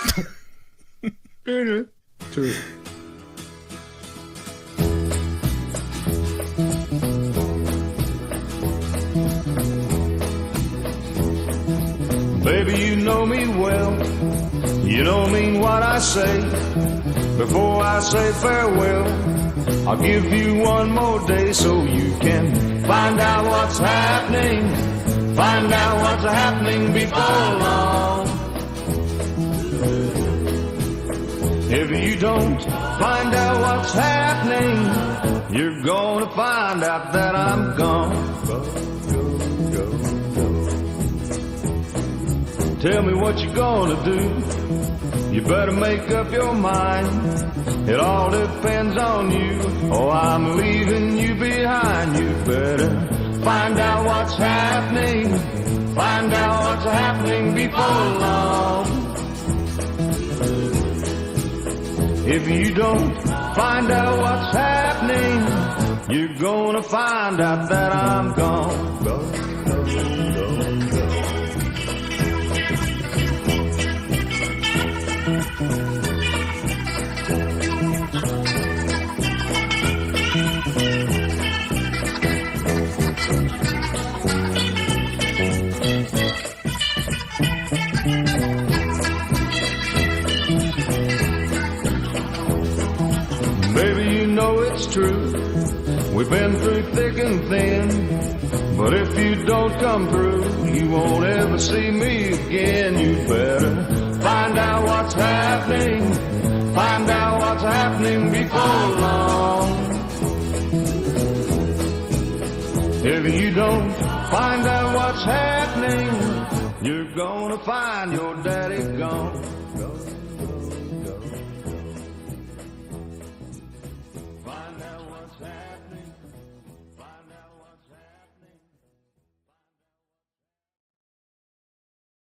Tschüss. Baby, you know me well. You don't mean what I say. Before I say farewell, I'll give you one more day so you can find out what's happening. Find out what's happening before long. If you don't find out what's happening, you're gonna find out that I'm gone. Go. Tell me what you're gonna do. You better make up your mind. It all depends on you. Oh, I'm leaving you behind. You better find out what's happening. Find out what's happening before long. If you don't find out what's happening, you're gonna find out that I'm gone. Go. Baby, you know it's true. We've been through thick and thin. But if you don't come through, you won't ever see me again. You better find out what's happening. Find out what's happening before long. If you don't find out what's happening, you're gonna find your daddy gone.